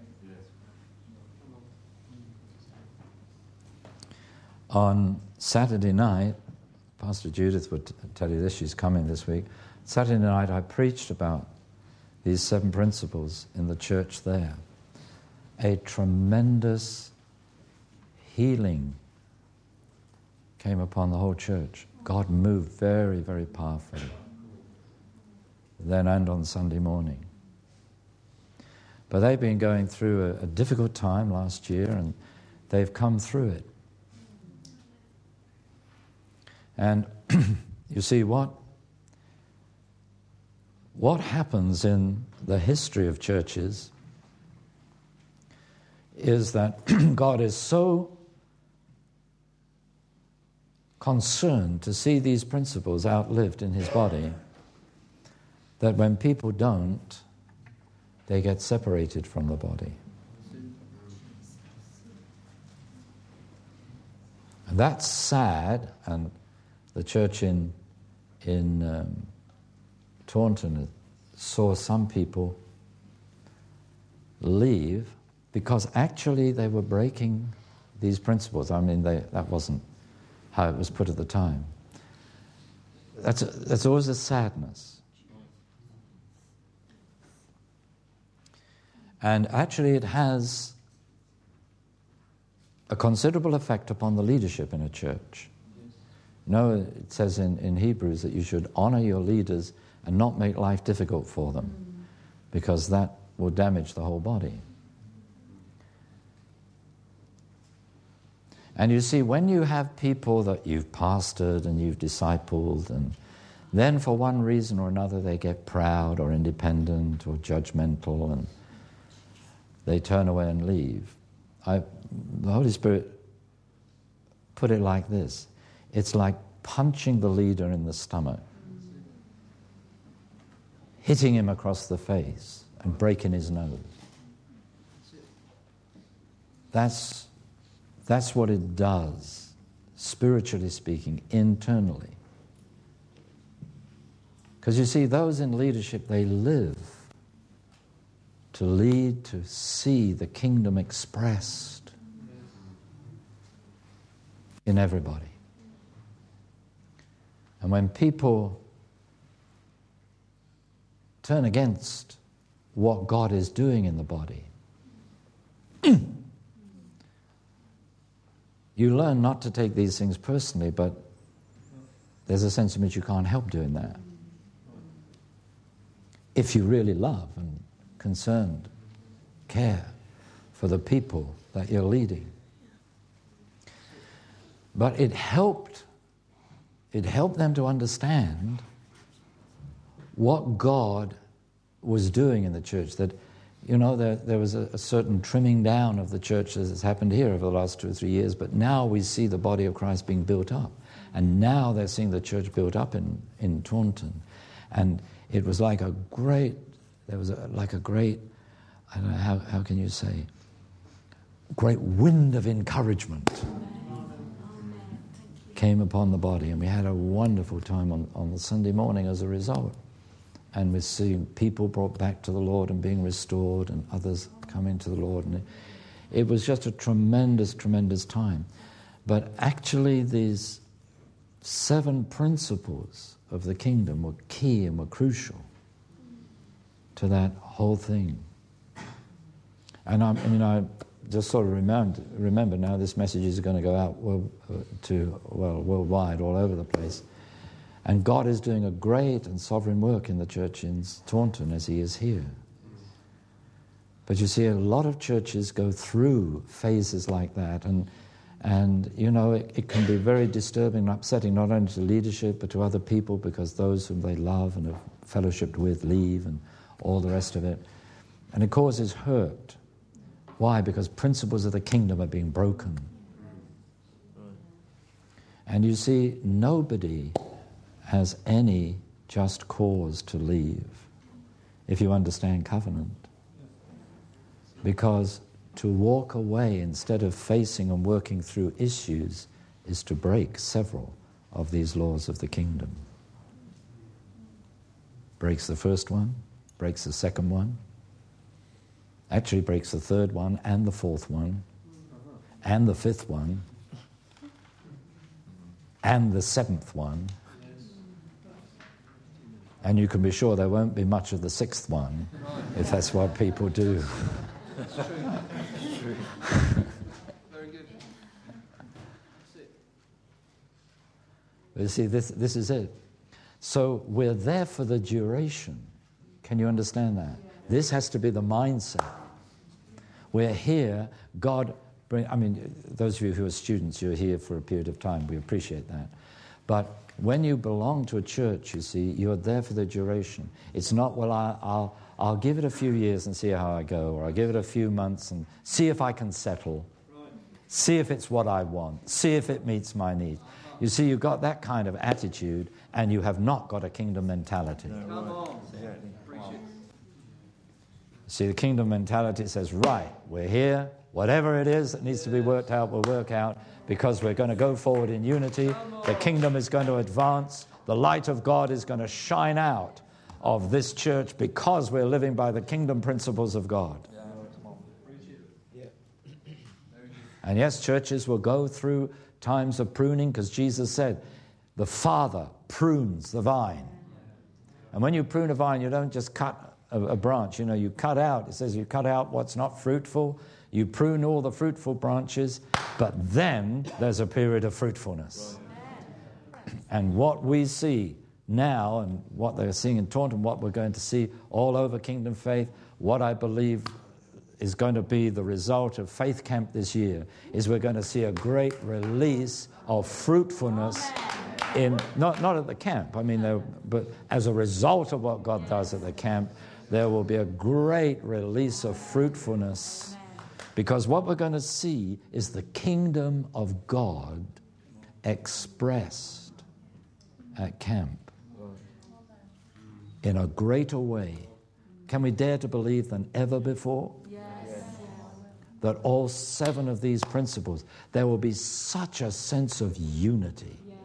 On Saturday night, Pastor Judith would t- tell you this, she's coming this week. Saturday night I preached about these seven principles in the church there. A tremendous healing came upon the whole church. God moved very, very powerfully. Then and on Sunday morning. But they've been going through a, a difficult time last year, and they've come through it. And you see, what, what happens in the history of churches is that God is so concerned to see these principles outlived in His body that when people don't, they get separated from the body. And that's sad, and the church in in um, Taunton saw some people leave because actually they were breaking these principles. I mean, they, that wasn't how it was put at the time. That's a, that's always a sadness. And actually it has a considerable effect upon the leadership in a church. You know, it says in, in Hebrews that you should honor your leaders and not make life difficult for them, because that will damage the whole body. And you see, when you have people that you've pastored and you've discipled, and then for one reason or another they get proud or independent or judgmental and they turn away and leave, I, the Holy Spirit put it like this. It's like punching the leader in the stomach, hitting him across the face, and breaking his nose. That's, that's what it does, spiritually speaking, internally. Because you see, those in leadership, they live to lead, to see the kingdom expressed in everybody. And when people turn against what God is doing in the body, you learn not to take these things personally, but there's a sense in which you can't help doing that. If you really love and concerned, care for the people that you're leading. But it helped, it helped them to understand what God was doing in the church. That, you know, there, there was a, a certain trimming down of the church as has happened here over the last two or three years, but now we see the body of Christ being built up. And now they're seeing the church built up in, in Taunton. And it was like a great, there was a, like a great, I don't know, how, how can you say, great wind of encouragement came upon the body. And we had a wonderful time on, on the Sunday morning as a result. And we're seeing people brought back to the Lord and being restored, and others coming to the Lord. And it, it was just a tremendous, tremendous time. But actually these seven principles of the kingdom were key and were crucial to that whole thing. And I, I mean, I just sort of remember, remember now this message is going to go out world, uh, to, well, worldwide, all over the place. And God is doing a great and sovereign work in the church in Taunton as he is here. But you see, a lot of churches go through phases like that, and And, you know, it, it can be very disturbing and upsetting, not only to leadership, but to other people, because those whom they love and have fellowshiped with leave and all the rest of it. And it causes hurt. Why? Because principles of the kingdom are being broken. And you see, nobody has any just cause to leave, if you understand covenant. Because to walk away instead of facing and working through issues is to break several of these laws of the kingdom. Breaks the first one, breaks the second one, actually breaks the third one and the fourth one, and the fifth one, and the seventh one. And you can be sure there won't be much of the sixth one if that's what people do. That's true. That's true. Very good. That's it. You see, this, this is it. So we're there for the duration. Can you understand that? This has to be the mindset. We're here, God, bring, I mean, those of you who are students, you're here for a period of time. We appreciate that. But when you belong to a church, you see, you're there for the duration. It's not, well, I, I'll, I'll give it a few years and see how I go, or I'll give it a few months and see if I can settle, right. See if it's what I want, see if it meets my needs. You see, you've got that kind of attitude, and you have not got a kingdom mentality. No, Come on. Exactly. Wow. See, the kingdom mentality says, right, we're here, whatever it is that needs to be worked out, we'll work out, because we're going to go forward in unity. The kingdom is going to advance. The light of God is going to shine out of this church because we're living by the kingdom principles of God. And yes, churches will go through times of pruning, because Jesus said, the Father prunes the vine. And when you prune a vine, you don't just cut a, a branch. You know, you cut out, it says you cut out what's not fruitful. You prune all the fruitful branches, but then there's a period of fruitfulness. And what we see now, and what they're seeing in Taunton, what we're going to see all over Kingdom Faith, what I believe is going to be the result of Faith Camp this year, is we're going to see a great release of fruitfulness in, not, not at the camp, I mean, there, but as a result of what God does at the camp, there will be a great release of fruitfulness. Because what we're going to see is the kingdom of God expressed at camp in a greater way. Can we dare to believe than ever before? Yes. That all seven of these principles, there will be such a sense of unity. Yes.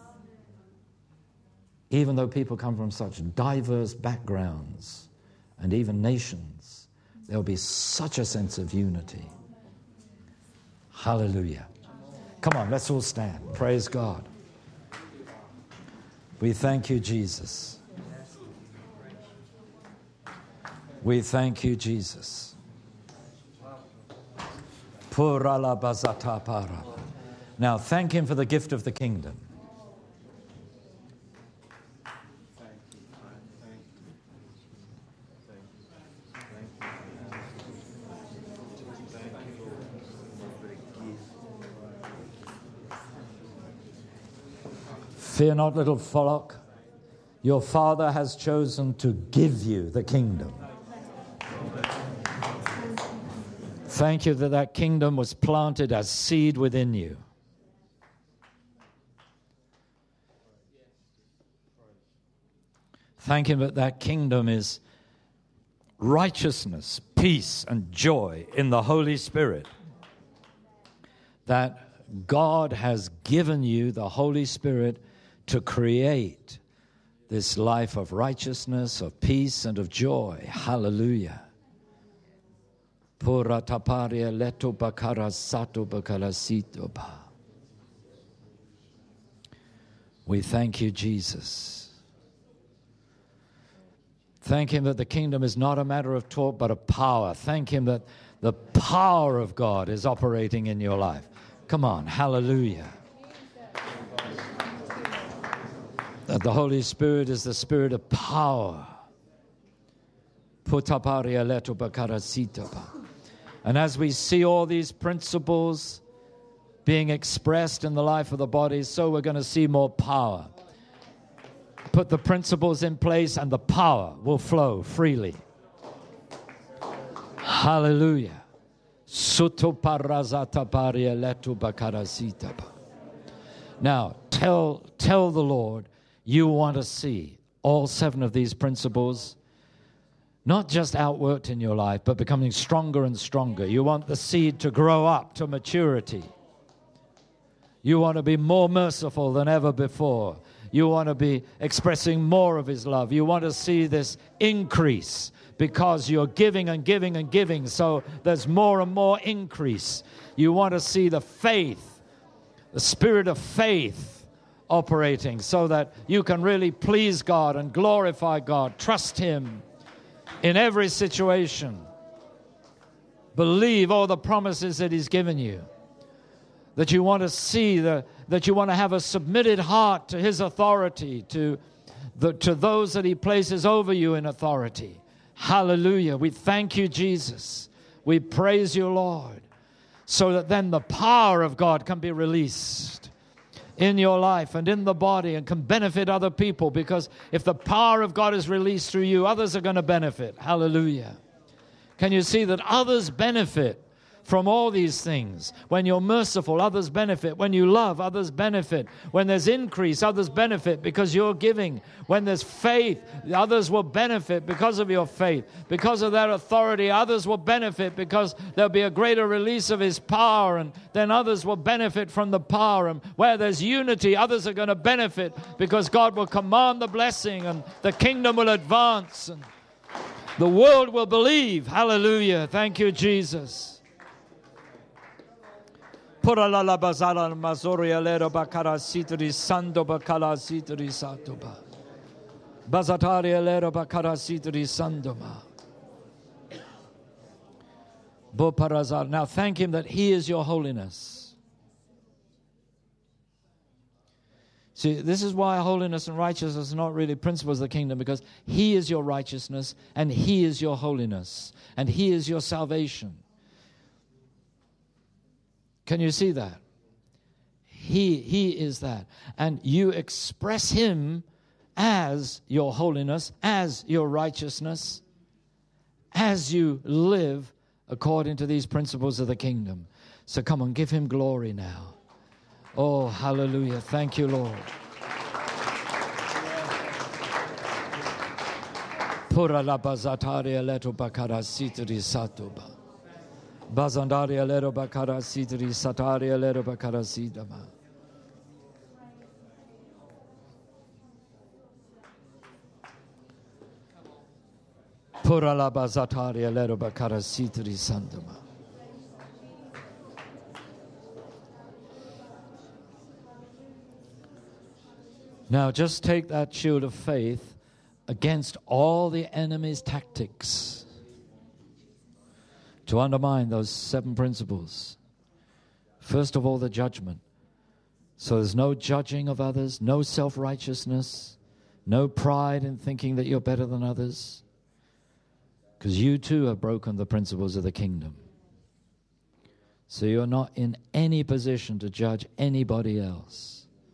Even though people come from such diverse backgrounds and even nations, there will be such a sense of unity. Hallelujah. Come on, let's all stand. Praise God. We thank you, Jesus. We thank you, Jesus. Now, thank him for the gift of the kingdom. Fear not, little flock. Your Father has chosen to give you the kingdom. Thank you that that kingdom was planted as seed within you. Thank him that that kingdom is righteousness, peace, and joy in the Holy Spirit. That God has given you the Holy Spirit to create this life of righteousness, of peace, and of joy. Hallelujah. We thank you, Jesus. Thank him that the kingdom is not a matter of talk, but of power. Thank him that the power of God is operating in your life. Come on, hallelujah. That the Holy Spirit is the spirit of power. And as we see all these principles being expressed in the life of the body, so we're going to see more power. Put the principles in place and the power will flow freely. Hallelujah. Now, tell, tell the Lord you want to see all seven of these principles not just outworked in your life, but becoming stronger and stronger. You want the seed to grow up to maturity. You want to be more merciful than ever before. You want to be expressing more of his love. You want to see this increase because you're giving and giving and giving, so there's more and more increase. You want to see the faith, the spirit of faith operating so that you can really please God and glorify God, trust him in every situation. Believe all the promises that he's given you. That you want to see, the, that you want to have a submitted heart to his authority, to, the, to those that he places over you in authority. Hallelujah. We thank you, Jesus. We praise you, Lord, so that then the power of God can be released in your life and in the body and can benefit other people, because if the power of God is released through you, others are going to benefit. Hallelujah. Can you see that others benefit from all these things? When you're merciful, others benefit. When you love, others benefit. When there's increase, others benefit because you're giving. When there's faith, others will benefit because of your faith. Because of that authority, others will benefit because there'll be a greater release of his power, and then others will benefit from the power. And where there's unity, others are going to benefit because God will command the blessing and the kingdom will advance and the world will believe. Hallelujah. Thank you, Jesus. Pura la la bazala mazoria lero bakara sitri sando bakala sitri satoba. Bazataria lero bakara sitri sandoma. Bo parazar. Now thank him that he is your holiness. See, this is why holiness and righteousness are not really principles of the kingdom, because he is your righteousness and he is your holiness and he is your salvation. Can you see that? He, he is that. And you express him as your holiness, as your righteousness, as you live according to these principles of the kingdom. So come on, give him glory now. Oh, hallelujah. Thank you, Lord. Pura la bazataria leto bakara sitri satuba. Bazandaria leto bakara sitri sataria leto bakara sidama. Pura la bazataria leto bakara sitri sandama. Now just take that shield of faith against all the enemy's tactics to undermine those seven principles. First of all, the judgment. So there's no judging of others, no self-righteousness, no pride in thinking that you're better than others, because you too have broken the principles of the kingdom. So you're not in any position to judge anybody else.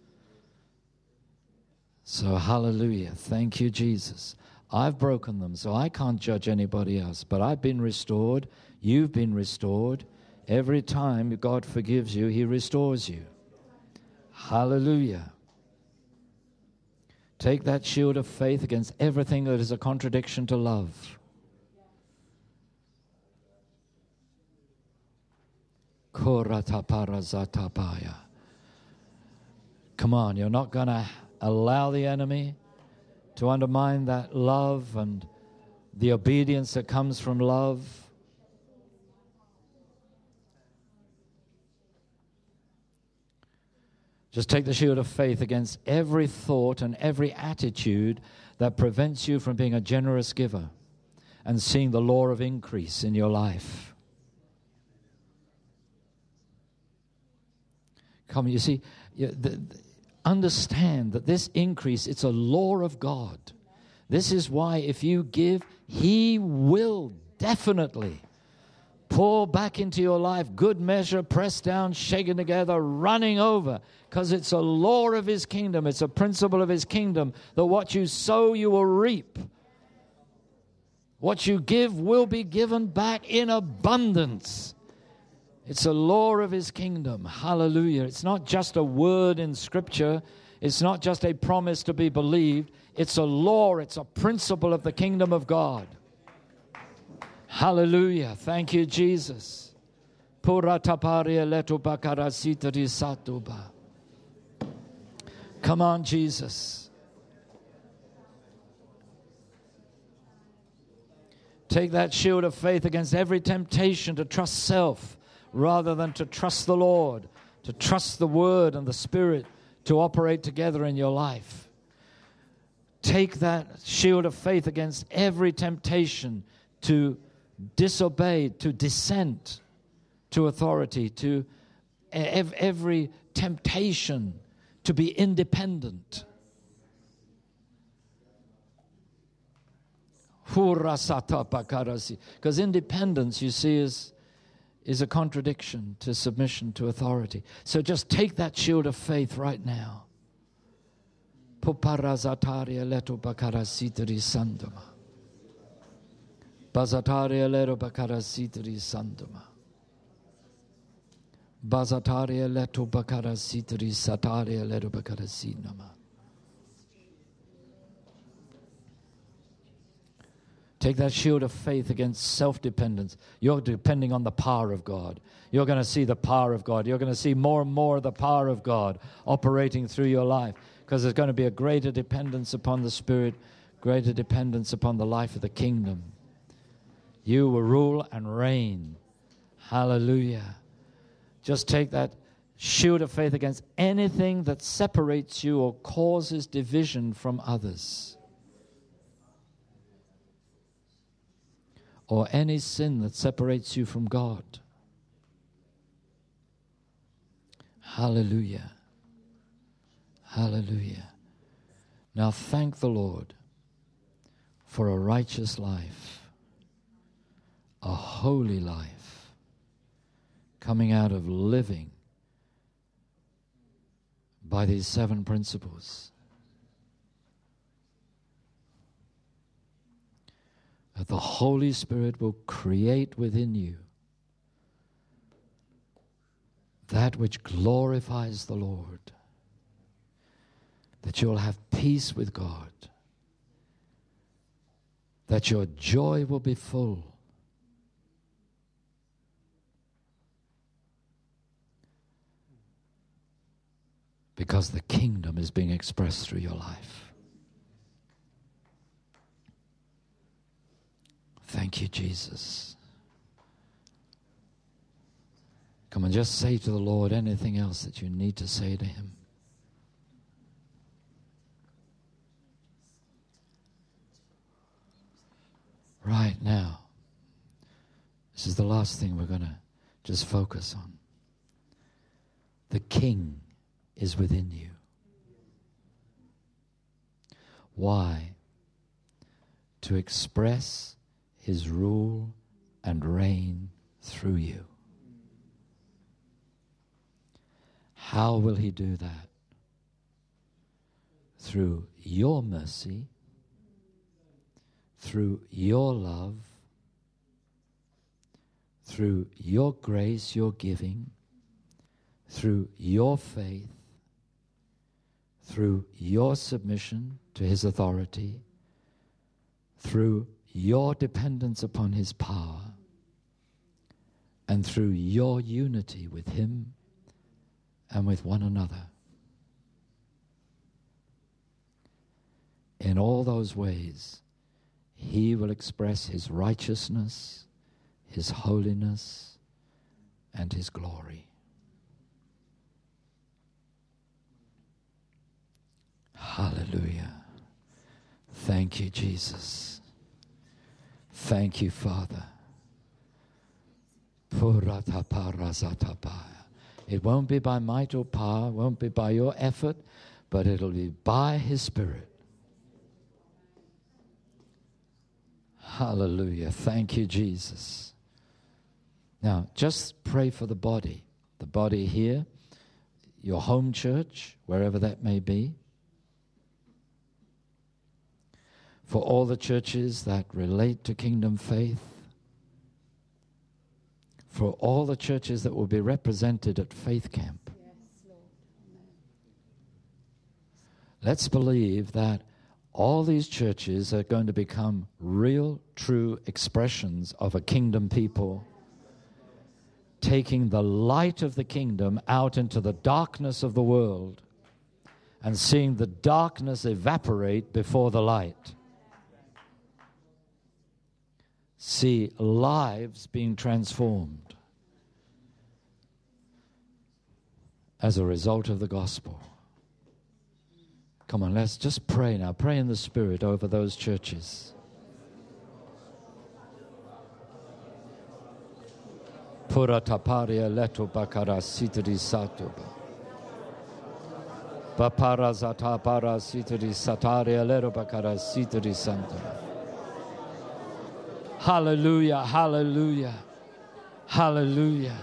So hallelujah, thank you, Jesus. I've broken them, so I can't judge anybody else. But I've been restored, you've been restored. Every time God forgives you, He restores you. Hallelujah. Take that shield of faith against everything that is a contradiction to love. Korataparazatapaya. Come on, you're not going to allow the enemy to undermine that love and the obedience that comes from love. Just take the shield of faith against every thought and every attitude that prevents you from being a generous giver and seeing the law of increase in your life. Come, you see, you, the, the, understand that this increase, it's a law of God. This is why if you give, He will definitely pour back into your life good measure, pressed down, shaken together, running over, because it's a law of His kingdom. It's a principle of His kingdom that what you sow, you will reap. What you give will be given back in abundance. It's a law of His kingdom. Hallelujah. It's not just a word in Scripture. It's not just a promise to be believed. It's a law. It's a principle of the kingdom of God. Hallelujah. Thank you, Jesus. Come on, Jesus. Take that shield of faith against every temptation to trust self rather than to trust the Lord, to trust the Word and the Spirit to operate together in your life. Take that shield of faith against every temptation to disobey, to dissent to authority, to ev- every temptation to be independent. Because independence, you see, is is a contradiction to submission to authority. So just take that shield of faith right now. Puparazataria leto bakarasitri sandama. Bazataria leto bakarasitri sandama. Bazataria leto bakarasitri sataria leto bakarasinama. Take that shield of faith against self-dependence. You're depending on the power of God. You're going to see the power of God. You're going to see more and more of the power of God operating through your life, because there's going to be a greater dependence upon the Spirit, greater dependence upon the life of the kingdom. You will rule and reign. Hallelujah. Just take that shield of faith against anything that separates you or causes division from others, or any sin that separates you from God. Hallelujah. Hallelujah. Now thank the Lord for a righteous life, a holy life, coming out of living by these seven principles. That the Holy Spirit will create within you that which glorifies the Lord, that you'll have peace with God, that your joy will be full. Because the kingdom is being expressed through your life. Thank you, Jesus. Come on, just say to the Lord anything else that you need to say to Him. Right now, this is the last thing we're going to just focus on. The King is within you. Why? To express His rule and reign through you. How will He do that? Through your mercy, through your love, through your grace, your giving, through your faith, through your submission to His authority, through your dependence upon His power, and through your unity with Him and with one another. In all those ways, He will express His righteousness, His holiness, and His glory. Hallelujah. Thank you, Jesus. Thank you, Father. It won't be by might or power, it won't be by your effort, but it'll be by His Spirit. Hallelujah. Thank you, Jesus. Now, just pray for the body. The body here, your home church, wherever that may be. For all the churches that relate to Kingdom Faith. For all the churches that will be represented at Faith Camp. Yes, Lord. Amen. Let's believe that all these churches are going to become real, true expressions of a kingdom people, taking the light of the kingdom out into the darkness of the world and seeing the darkness evaporate before the light. See lives being transformed as a result of the gospel. Come on, let's just pray now. Pray in the Spirit over those churches. Pura taparia leto bakara sitri satuba. Bapara zata para sitri sataria leto bakara sitri santa. Hallelujah, hallelujah, hallelujah,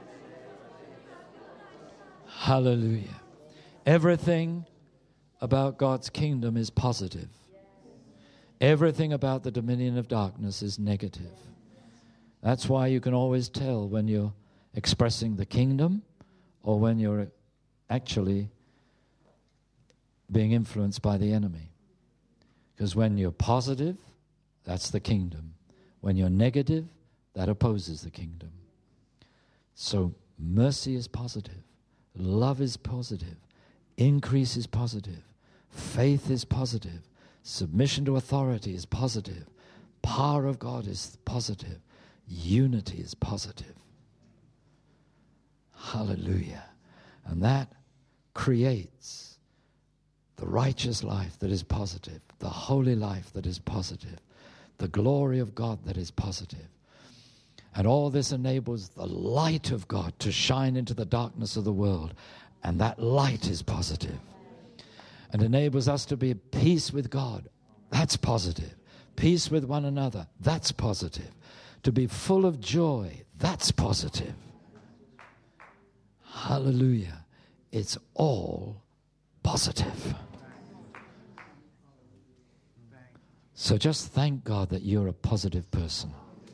hallelujah. Everything about God's kingdom is positive. Everything about the dominion of darkness is negative. That's why you can always tell when you're expressing the kingdom or when you're actually being influenced by the enemy. Because when you're positive, that's the kingdom. When you're negative, that opposes the kingdom. So mercy is positive. Love is positive. Increase is positive. Faith is positive. Submission to authority is positive. Power of God is positive. Unity is positive. Hallelujah. And that creates the righteous life that is positive, the holy life that is positive, the glory of God that is positive. And all this enables the light of God to shine into the darkness of the world. And that light is positive. And enables us to be at peace with God. That's positive. Peace with one another. That's positive. To be full of joy. That's positive. Hallelujah. It's all positive. So just thank God that you're a positive person.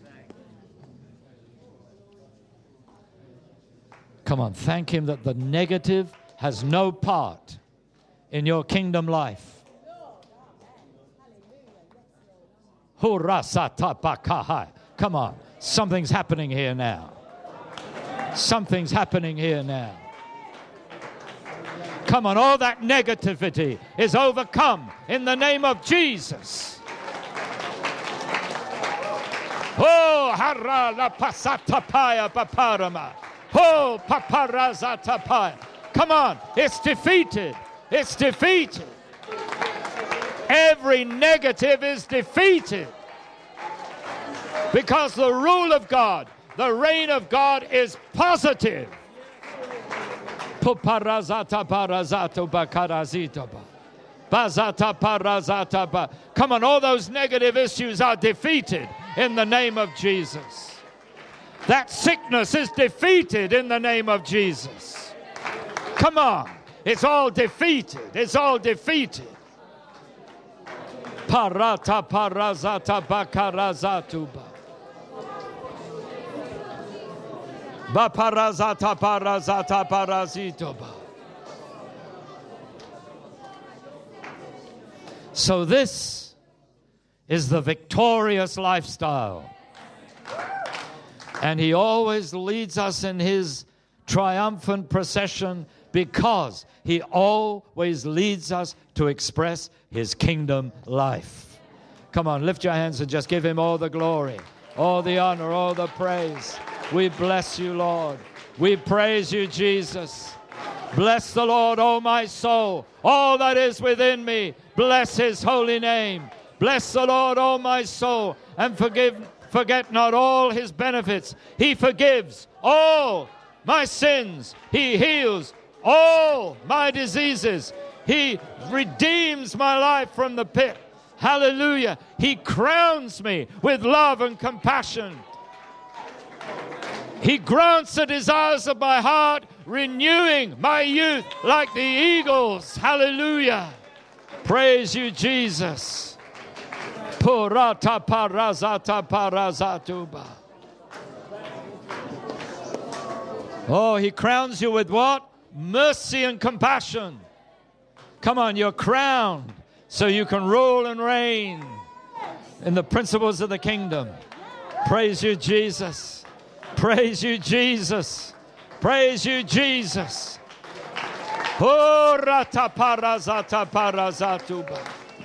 Come on, thank Him that the negative has no part in your kingdom life. Come on. Something's happening here now. Something's happening here now. Come on, all that negativity is overcome in the name of Jesus. Oh, harra la pasatapaya paparama. Oh, paparazatapaya. Come on, it's defeated. It's defeated. Every negative is defeated. Because the rule of God, the reign of God is positive. Puparazata parazato bakarazitoba. Bazata parazata ba. Come on, all those negative issues are defeated in the name of Jesus. That sickness is defeated in the name of Jesus. Come on, it's all defeated. It's all defeated. Parata parazata bakarazatuba. Baparazata parazata parazitoba. So this is the victorious lifestyle. And he always leads us in his triumphant procession because he always leads us to express his kingdom life. Come on, lift your hands and just give him all the glory, all the honor, all the praise. We bless you, Lord. We praise you, Jesus. Bless the Lord, O my soul, all that is within me. Bless his holy name. Bless the Lord, O my soul, and forgive, forget not all his benefits. He forgives all my sins. He heals all my diseases. He redeems my life from the pit. Hallelujah. He crowns me with love and compassion. He grants the desires of my heart, renewing my youth like the eagles. Hallelujah. Praise you, Jesus. Purata parazata parazatuba. Oh, he crowns you with what? Mercy and compassion. Come on, you're crowned so you can rule and reign in the principles of the kingdom. Praise you, Jesus. Praise you, Jesus. Praise you, Jesus. Oh, rata parazata parazatuba.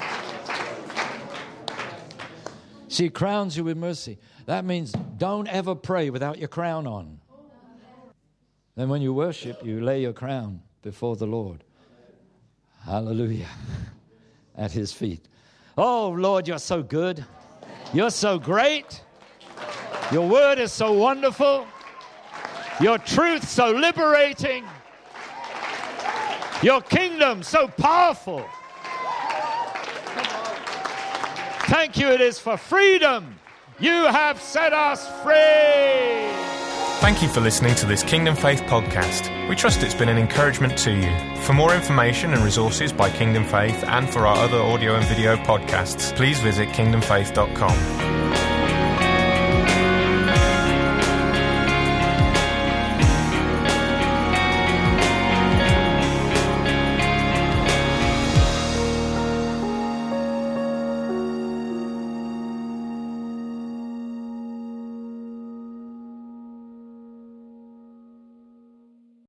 She crowns you with mercy. That means don't ever pray without your crown on. Then when you worship, you lay your crown before the Lord. Hallelujah. At his feet. Oh, Lord, you're so good. You're so great. Your word is so wonderful. Your truth so liberating. Your kingdom so powerful. Thank you, it is for freedom. You have set us free. Thank you for listening to this Kingdom Faith podcast. We trust it's been an encouragement to you. For more information and resources by Kingdom Faith and for our other audio and video podcasts, please visit kingdom faith dot com.